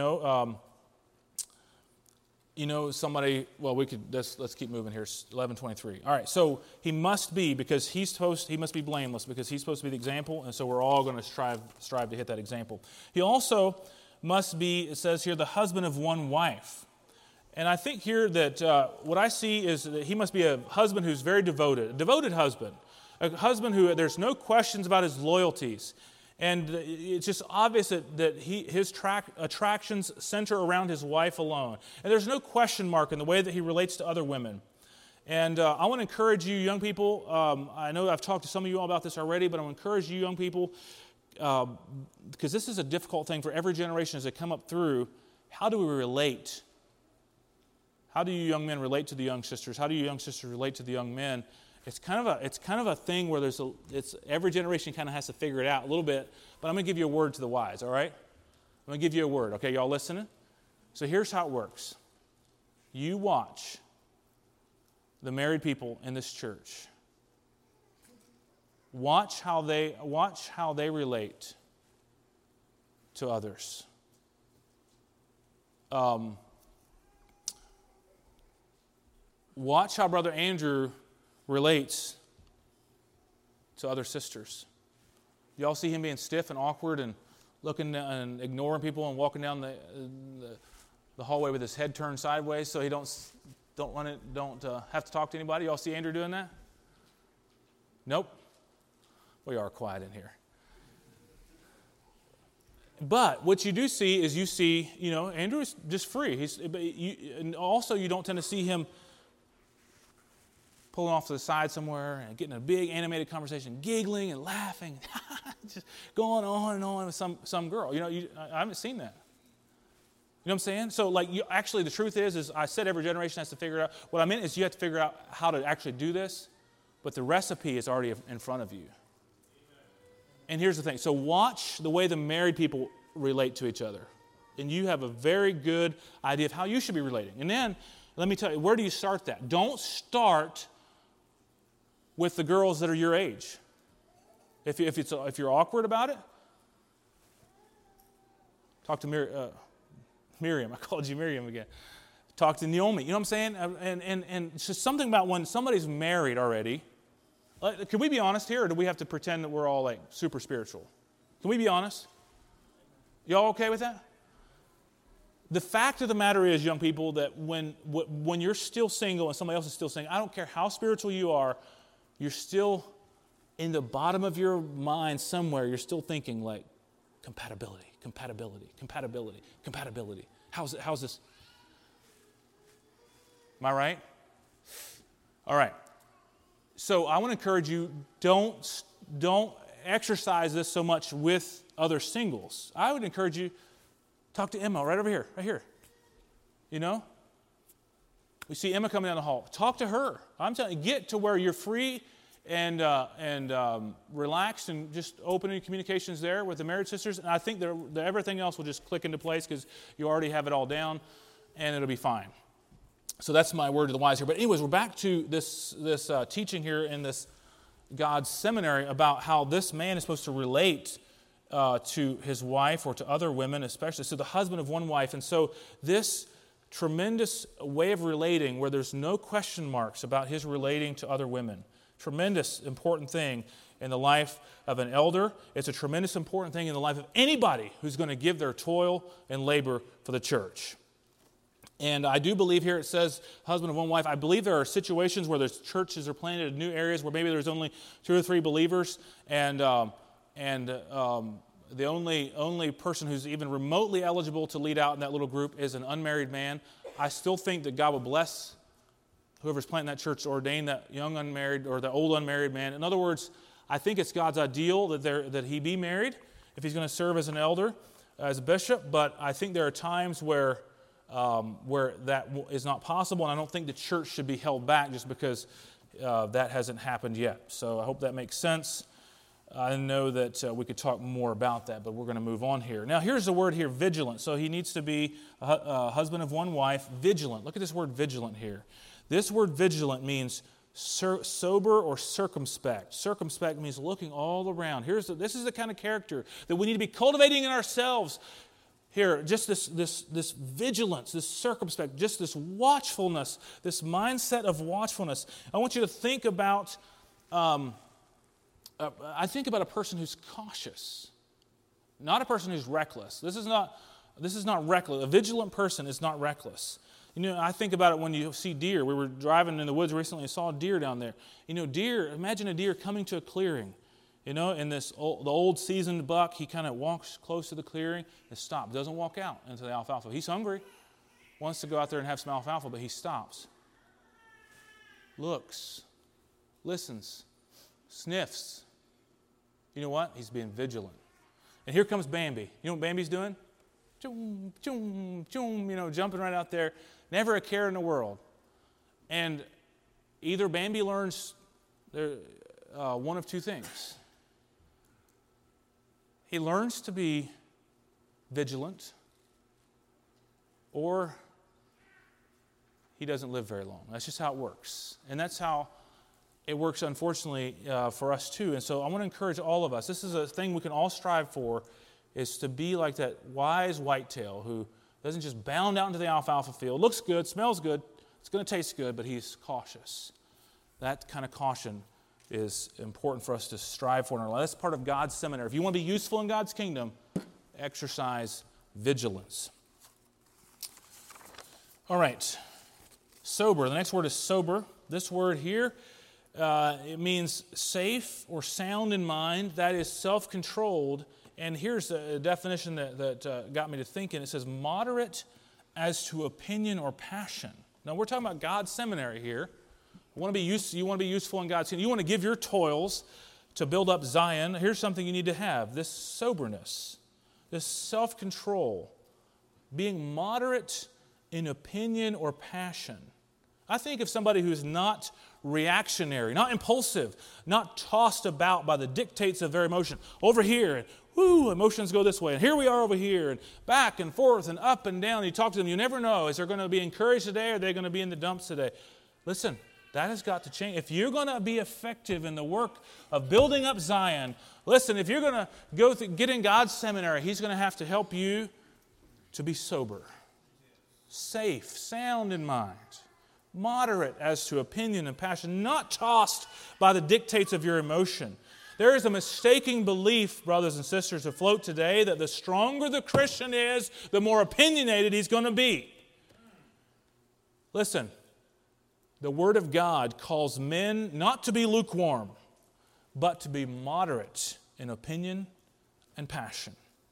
Somebody, well, let's keep moving here, 11:23. All right, so he must be, because he must be blameless, because he's supposed to be the example, and so we're all going to strive to hit that example. He also must be, it says here, the husband of one wife. And I think here that what I see is that he must be a husband who's very devoted, a devoted husband, a husband who there's no questions about his loyalties. And it's just obvious that his attractions center around his wife alone. And there's no question mark in the way that he relates to other women. And I want to encourage you young people, I know I've talked to some of you all about this already, but I want to encourage you young people, because this is a difficult thing for every generation as they come up through. How do we relate? How do you young men relate to the young sisters? How do you young sisters relate to the young men? It's kind of a thing where it's every generation kind of has to figure it out a little bit. But I'm going to give you a word to the wise. All right, I'm going to give you a word. Okay, y'all listening? So here's how it works. You watch the married people in this church. Watch how they relate to others. Watch how Brother Andrew relates to other sisters. Y'all see him being stiff and awkward and looking and ignoring people and walking down the hallway with his head turned sideways so he don't have to talk to anybody. Y'all see Andrew doing that? Nope. We are quiet in here. But what you do see is Andrew is just free. And also you don't tend to see him pulling off to the side somewhere and getting a big animated conversation, giggling and laughing, just going on and on with some girl. I haven't seen that. You know what I'm saying? So, actually, the truth is I said every generation has to figure it out. What I meant is you have to figure out how to actually do this, but the recipe is already in front of you. And here's the thing. So watch the way the married people relate to each other. And you have a very good idea of how you should be relating. And then, let me tell you, where do you start that? Don't start with the girls that are your age. If you're awkward about it, talk to Miriam. I called you Miriam again. Talk to Naomi. You know what I'm saying? And it's just something about when somebody's married already. Can we be honest here, or do we have to pretend that we're all super spiritual? Can we be honest? Y'all okay with that? The fact of the matter is, young people, that when you're still single and somebody else is still single, I don't care how spiritual you are, you're still in the bottom of your mind somewhere, you're still thinking compatibility. How's this? Am I right? All right. So I want to encourage you, don't exercise this so much with other singles. I would encourage you, talk to Emma right over here, right here. We see Emma coming down the hall. Talk to her. I'm telling you, get to where you're free and relaxed and just opening communications there with the married sisters. And I think that everything else will just click into place because you already have it all down, and it'll be fine. So that's my word to the wise here. But anyways, we're back to this teaching here in this God's seminary about how this man is supposed to relate to his wife or to other women, especially. So the husband of one wife. And so this tremendous way of relating where there's no question marks about his relating to other women. Tremendous important thing in the life of an elder. It's a tremendous important thing in the life of anybody who's going to give their toil and labor for the church. And I do believe here it says husband of one wife. I believe there are situations where there's churches are planted in new areas where maybe there's only 2 or 3 believers, and the only person who's even remotely eligible to lead out in that little group is an unmarried man. I still think that God will bless whoever's planting that church to ordain that young unmarried or the old unmarried man. In other words, I think it's God's ideal that he be married if he's going to serve as an elder, as a bishop. But I think there are times where that is not possible, and I don't think the church should be held back just because that hasn't happened yet. So I hope that makes sense. I know that we could talk more about that, but we're going to move on here. Now, here's the word here, vigilant. So he needs to be a husband of one wife, vigilant. Look at this word vigilant here. This word vigilant means sober or circumspect. Circumspect means looking all around. This is the kind of character that we need to be cultivating in ourselves. Here, just this vigilance, this circumspect, just this watchfulness, this mindset of watchfulness. I want you to think about, I think about a person who's cautious, not a person who's reckless. This is not reckless. A vigilant person is not reckless. I think about it when you see deer. We were driving in the woods recently and saw a deer down there. Deer, imagine a deer coming to a clearing. In the old seasoned buck, he kind of walks close to the clearing and stops. Doesn't walk out into the alfalfa. He's hungry. Wants to go out there and have some alfalfa, but he stops. Looks. Listens. Sniffs. You know what? He's being vigilant. And here comes Bambi. You know what Bambi's doing? Choom, choom, choom, jumping right out there. Never a care in the world. And either Bambi learns one of two things. He learns to be vigilant, or he doesn't live very long. That's just how it works. And that's how it works, unfortunately, for us too. And so I want to encourage all of us. This is a thing we can all strive for, is to be like that wise whitetail who doesn't just bound out into the alfalfa field. Looks good, smells good, it's going to taste good, but he's cautious. That kind of caution is important for us to strive for in our life. That's part of God's seminary. If you want to be useful in God's kingdom, exercise vigilance. All right. Sober. The next word is sober. This word here, it means safe or sound in mind. That is self-controlled. And here's a definition that got me to thinking. It says moderate as to opinion or passion. Now, we're talking about God's seminary here. You want to be useful in God's kingdom. You want to give your toils to build up Zion. Here's something you need to have. This soberness, this self-control, being moderate in opinion or passion. I think of somebody who's not reactionary, not impulsive, not tossed about by the dictates of their emotion. Over here, and whoo, emotions go this way, and here we are over here, and back and forth and up and down. You talk to them, you never know, is they going to be encouraged today or are they going to be in the dumps today? Listen, that has got to change. If you're going to be effective in the work of building up Zion, listen, if you're going to get in God's seminary, He's going to have to help you to be sober, safe, sound in mind, moderate as to opinion and passion, not tossed by the dictates of your emotion. There is a mistaken belief, brothers and sisters, afloat today that the stronger the Christian is, the more opinionated he's going to be. Listen, the Word of God calls men not to be lukewarm, but to be moderate in opinion and passion.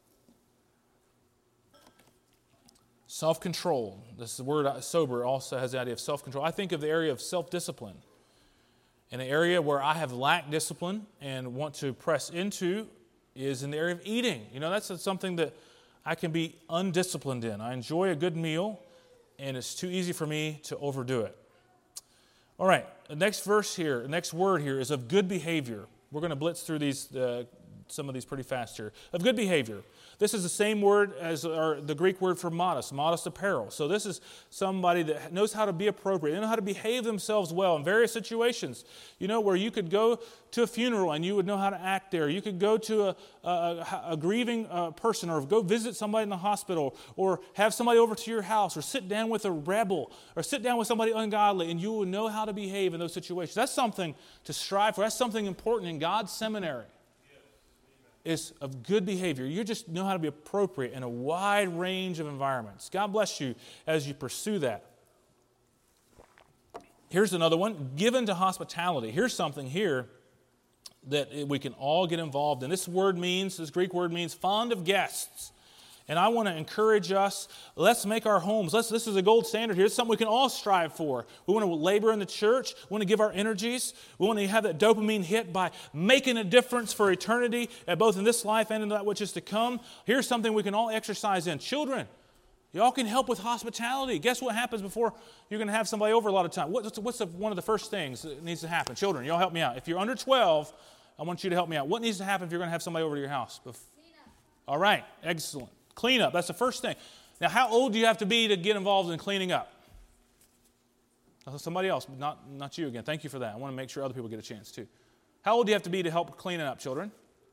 Self-control. This word sober also has the idea of self-control. I think of the area of self-discipline. An area where I have lacked discipline and want to press into is in the area of eating. You know, that's something that I can be undisciplined in. I enjoy a good meal, and it's too easy for me to overdo it. All right, the next verse here, the next word here is of good behavior. We're going to blitz through these, some of these pretty fast here. Of good behavior. This is the same word as the Greek word for modest apparel. So this is somebody that knows how to be appropriate. They know how to behave themselves well in various situations. You know, where you could go to a funeral and you would know how to act there. You could go to a grieving person, or go visit somebody in the hospital, or have somebody over to your house, or sit down with a rebel, or sit down with somebody ungodly, and you will know how to behave in those situations. That's something to strive for. That's something important in God's seminary. Is of good behavior. You just know how to be appropriate in a wide range of environments. God bless you as you pursue that. Here's another one, given to hospitality. Here's something here that we can all get involved in. This Greek word means fond of guests. And I want to encourage us, let's make our homes. This is a gold standard here. It's something we can all strive for. We want to labor in the church. We want to give our energies. We want to have that dopamine hit by making a difference for eternity, both in this life and in that which is to come. Here's something we can all exercise in. Children, y'all can help with hospitality. Guess what happens before you're going to have somebody over a lot of time? What's one of the first things that needs to happen? Children, y'all help me out. If you're under 12, I want you to help me out. What needs to happen if you're going to have somebody over to your house? All right, excellent. Clean up, that's the first thing. Now, how old do you have to be to get involved in cleaning up? Somebody else, not you again. Thank you for that. I want to make sure other people get a chance too. How old do you have to be to help clean up, children?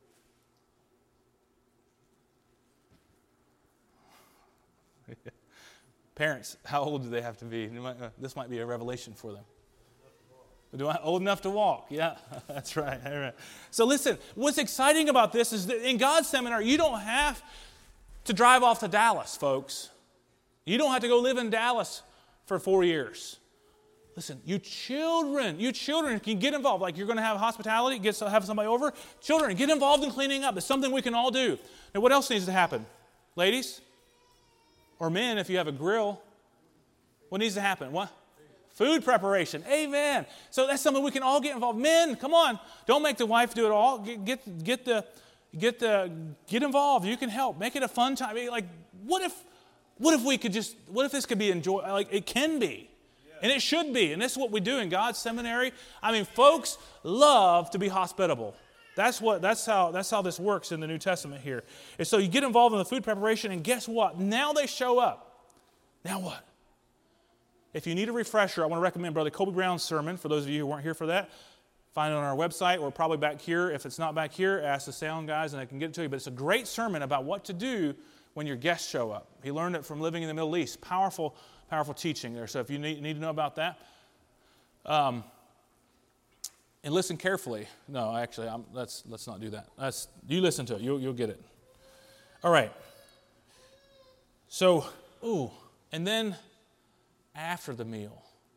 Parents, how old do they have to be? This might be a revelation for them. Old enough to walk. Yeah, that's right. All right. So listen, what's exciting about this is that in God's seminar, you don't have to drive off to Dallas, folks. You don't have to go live in Dallas for 4 years. Listen, you children can get involved. Like you're going to have hospitality, have somebody over. Children, get involved in cleaning up. It's something we can all do. Now, what else needs to happen? Ladies? Or men, if you have a grill. What needs to happen? What? Food preparation. Amen. So that's something we can all get involved. Men, come on. Don't make the wife do it all. Get involved. You can help. Make it a fun time. Like, what if this could be enjoyed? Like, it can be. And it should be. And this is what we do in God's seminary. I mean, folks love to be hospitable. That's how this works in the New Testament here. And so you get involved in the food preparation, and guess what? Now they show up. Now what? If you need a refresher, I want to recommend Brother Kobe Brown's sermon, for those of you who weren't here for that. Find it on our website or probably back here. If it's not back here, ask the sound guys and I can get it to you. But it's a great sermon about what to do when your guests show up. He learned it from living in the Middle East. Powerful, powerful teaching there. So if you need to know about that, and listen carefully. No, actually, let's not do that. You listen to it. You'll get it. All right. So, and then after the meal.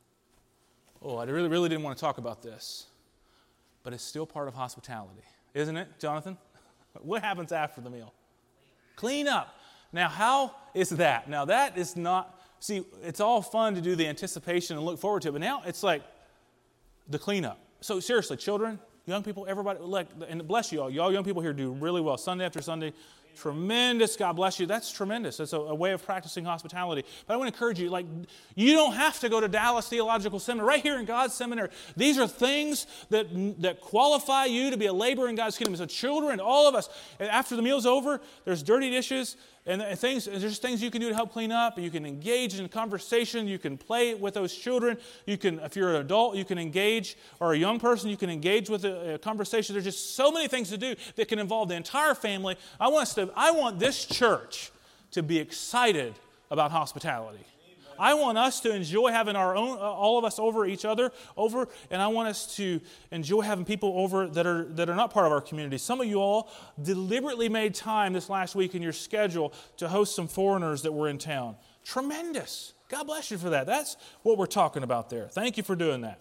I really didn't want to talk about this, but it's still part of hospitality, isn't it, Jonathan? What happens after the meal? Clean up. Now, how is that? Now, that is not, see, it's all fun to do the anticipation and look forward to it, but now it's like the cleanup. So seriously, children, young people, everybody, and bless you all. Y'all young people here do really well. Sunday after Sunday, tremendous. God bless you. That's tremendous. It's a way of practicing hospitality. But I want to encourage you, you don't have to go to Dallas Theological Seminary. Right here in God's seminary, these are things that qualify you to be a laborer in God's kingdom. So children, all of us, after the meal's over, there's dirty dishes, and there's things you can do to help clean up. You can engage in conversation. You can play with those children. You can, if you're an adult, you can engage, or a young person, you can engage with a conversation. There's just so many things to do that can involve the entire family. I want this church to be excited about hospitality. I want us to enjoy having our own, all of us over each other, and I want us to enjoy having people over that are not part of our community. Some of you all deliberately made time this last week in your schedule to host some foreigners that were in town. Tremendous. God bless you for that. That's what we're talking about there. Thank you for doing that.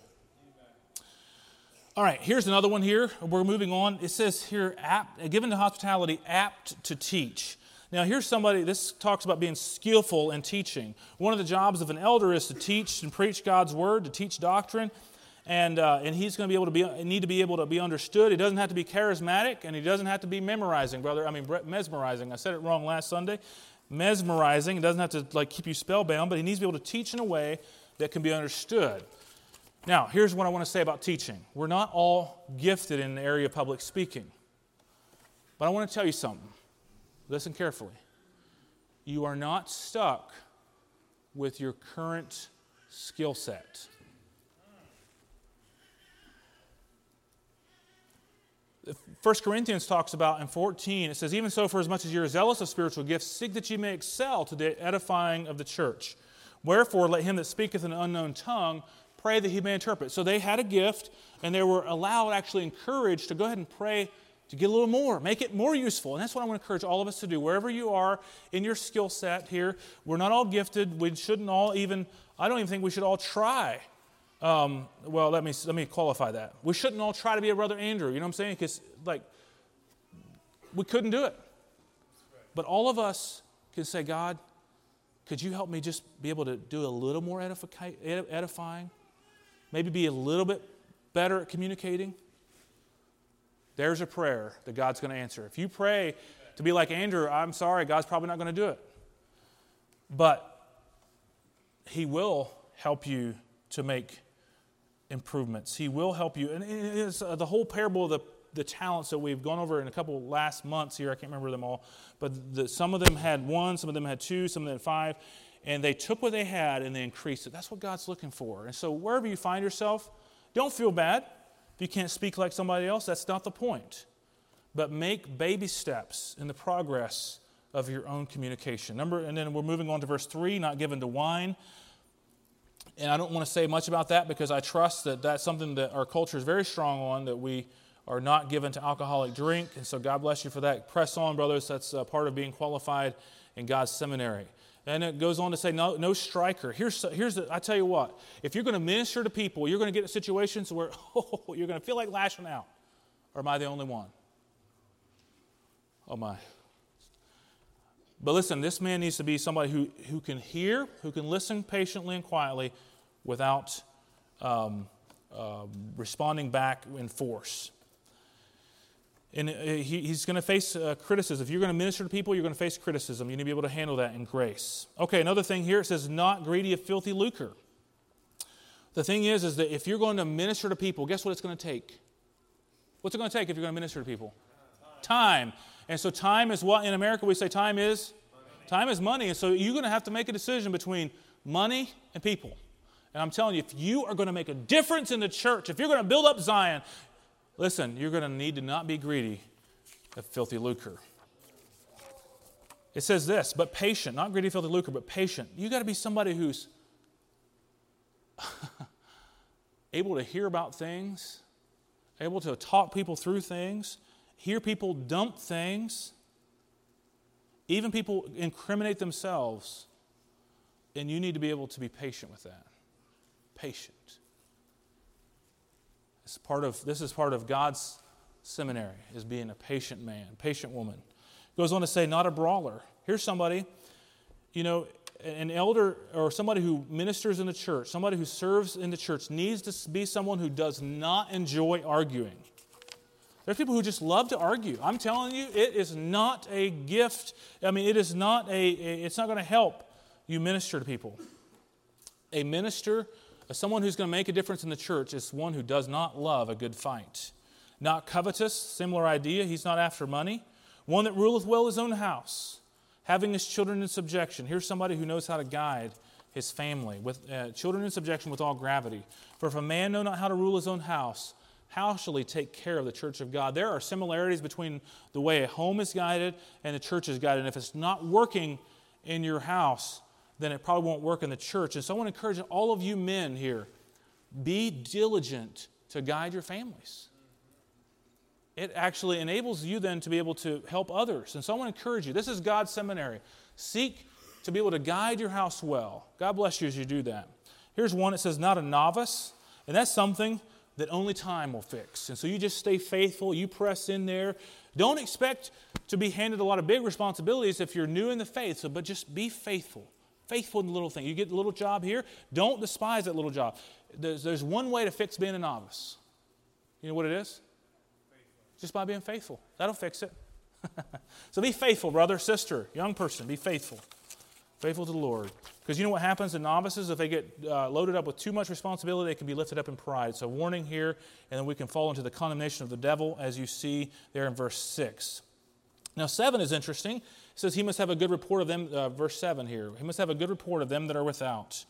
All right, here's another one here. We're moving on. It says here, given to hospitality, apt to teach. Now, here's somebody, this talks about being skillful in teaching. One of the jobs of an elder is to teach and preach God's word, to teach doctrine, and he's going to need to be able to be understood. He doesn't have to be charismatic, and he doesn't have to be mesmerizing. I said it wrong last Sunday. Mesmerizing. It doesn't have to keep you spellbound, but he needs to be able to teach in a way that can be understood. Now, here's what I want to say about teaching. We're not all gifted in the area of public speaking, but I want to tell you something. Listen carefully. You are not stuck with your current skill set. 1 Corinthians talks about in 14, it says, even so, for as much as you are zealous of spiritual gifts, seek that you may excel to the edifying of the church. Wherefore, let him that speaketh in an unknown tongue pray that he may interpret. So they had a gift, and they were allowed, actually encouraged, to go ahead and pray to get a little more, make it more useful. And that's what I want to encourage all of us to do. Wherever you are in your skill set here, we're not all gifted. We shouldn't all I don't even think we should all try. Let me qualify that. We shouldn't all try to be a Brother Andrew, you know what I'm saying? Because, we couldn't do it. But all of us can say, God, could you help me just be able to do a little more edifying? Maybe be a little bit better at communicating? There's a prayer that God's going to answer. If you pray to be like Andrew, I'm sorry, God's probably not going to do it. But He will help you to make improvements. He will help you. And it's the whole parable of the talents that we've gone over in a couple last months here. I can't remember them all. But some of them had 1, some of them had 2, some of them had 5. And they took what they had and they increased it. That's what God's looking for. And so wherever you find yourself, don't feel bad. If you can't speak like somebody else, that's not the point. But make baby steps in the progress of your own communication. And then we're moving on to verse 3, not given to wine. And I don't want to say much about that because I trust that that's something that our culture is very strong on, that we are not given to alcoholic drink. And so God bless you for that. Press on, brothers. That's part of being qualified in God's seminary. And it goes on to say, no striker. I tell you what, if you're going to minister to people, you're going to get in situations where you're going to feel like lashing out. Or am I the only one? Oh my. But listen, this man needs to be somebody who can hear, who can listen patiently and quietly without responding back in force. And he's going to face criticism. If you're going to minister to people, you're going to face criticism. You need to be able to handle that in grace. Okay, another thing here, it says, not greedy of filthy lucre. The thing is that if you're going to minister to people, guess what it's going to take? What's it going to take if you're going to minister to people? Time. And so time is what? In America we say time is? Time is money. And so you're going to have to make a decision between money and people. And I'm telling you, if you are going to make a difference in the church, if you're going to build up Zion, listen, you're going to need to not be greedy of filthy lucre. It says this, but patient, not greedy of filthy lucre, but patient. You got to be somebody who's able to hear about things, able to talk people through things, hear people dump things, even people incriminate themselves, and you need to be able to be patient with that. Patient. This is part of God's seminary, is being a patient man, patient woman. Goes on to say, not a brawler. Here's somebody, an elder or somebody who ministers in the church, somebody who serves in the church needs to be someone who does not enjoy arguing. There's people who just love to argue. I'm telling you, it is not a gift. It is not it's not going to help you minister to people. A minister, someone who's going to make a difference in the church, is one who does not love a good fight. Not covetous, similar idea. He's not after money. One that ruleth well his own house, having his children in subjection. Here's somebody who knows how to guide his family, with children in subjection with all gravity. For if a man know not how to rule his own house, how shall he take care of the church of God? There are similarities between the way a home is guided and the church is guided. And if it's not working in your house, then it probably won't work in the church. And so I want to encourage all of you men here, be diligent to guide your families. It actually enables you then to be able to help others. And so I want to encourage you. This is God's seminary. Seek to be able to guide your house well. God bless you as you do that. Here's one. It says, not a novice. And that's something that only time will fix. And so you just stay faithful. You press in there. Don't expect to be handed a lot of big responsibilities if you're new in the faith. But just be faithful. Faithful in the little thing. You get a little job here. Don't despise that little job. There's one way to fix being a novice. You know what it is? Just by being faithful. That'll fix it. So be faithful, brother, sister, young person. Be faithful. Faithful to the Lord. Because you know what happens to novices? If they get loaded up with too much responsibility, they can be lifted up in pride. So warning here, and then we can fall into the condemnation of the devil, as you see there in verse 6. Now 7 is interesting. It says he must have a good report of them, verse 7 here. He must have a good report of them that are without.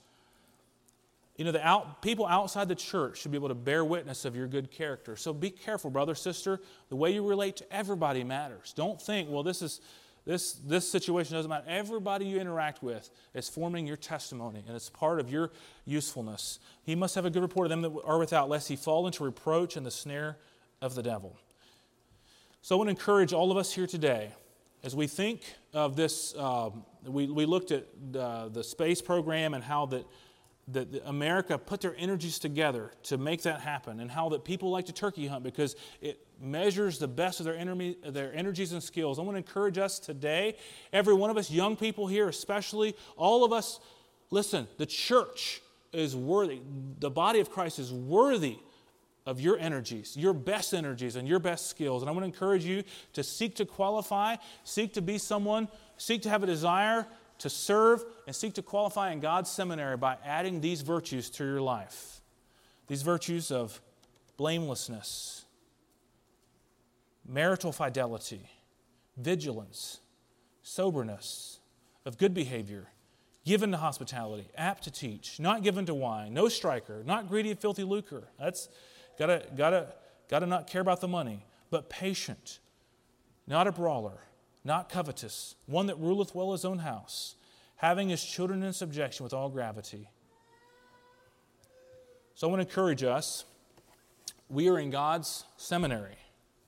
People outside the church should be able to bear witness of your good character. So be careful, brother, sister. The way you relate to everybody matters. Don't think, well, this situation doesn't matter. Everybody you interact with is forming your testimony, and it's part of your usefulness. He must have a good report of them that are without, lest he fall into reproach and the snare of the devil. So I want to encourage all of us here today, as we think of this, we looked at the space program and how that America put their energies together to make that happen, and how that people like to turkey hunt because it measures the best of their energies and skills. I want to encourage us today, every one of us, young people here especially, all of us, listen, the church is worthy, the body of Christ is worthy of your energies, your best energies and your best skills. And I want to encourage you to seek to qualify, seek to be someone, seek to have a desire to serve, and seek to qualify in God's seminary by adding these virtues to your life. These virtues of blamelessness, marital fidelity, vigilance, soberness, of good behavior, given to hospitality, apt to teach, not given to wine, no striker, not greedy of filthy lucre. That's gotta not care about the money, but patient, not a brawler, not covetous, one that ruleth well his own house, having his children in subjection with all gravity. So I want to encourage us. We are in God's seminary.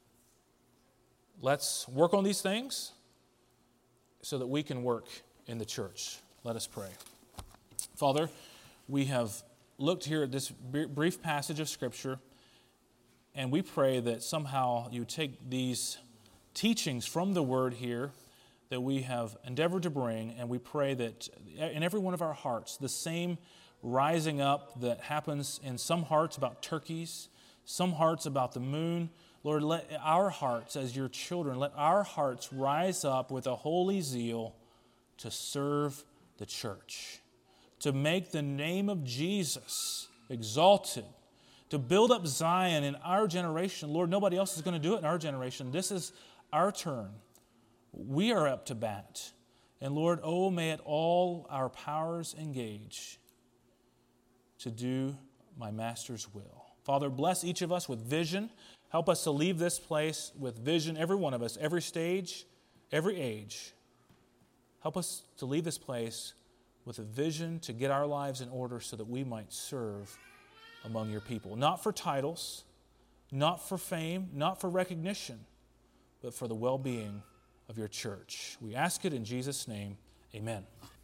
Let's work on these things so that we can work in the church. Let us pray. Father, we have looked here at this brief passage of Scripture, and we pray that somehow you take these teachings from the Word here that we have endeavored to bring, and we pray that in every one of our hearts, the same rising up that happens in some hearts about turkeys, some hearts about the moon, Lord, let our hearts as your children, let our hearts rise up with a holy zeal to serve the church, to make the name of Jesus exalted, to build up Zion in our generation. Lord, nobody else is going to do it in our generation. This is our turn. We are up to bat. And Lord, oh, may it all our powers engage to do my Master's will. Father, bless each of us with vision. Help us to leave this place with vision, every one of us, every stage, every age. Help us to leave this place with a vision to get our lives in order so that we might serve among your people. Not for titles, not for fame, not for recognition, but for the well-being of your church. We ask it in Jesus' name. Amen.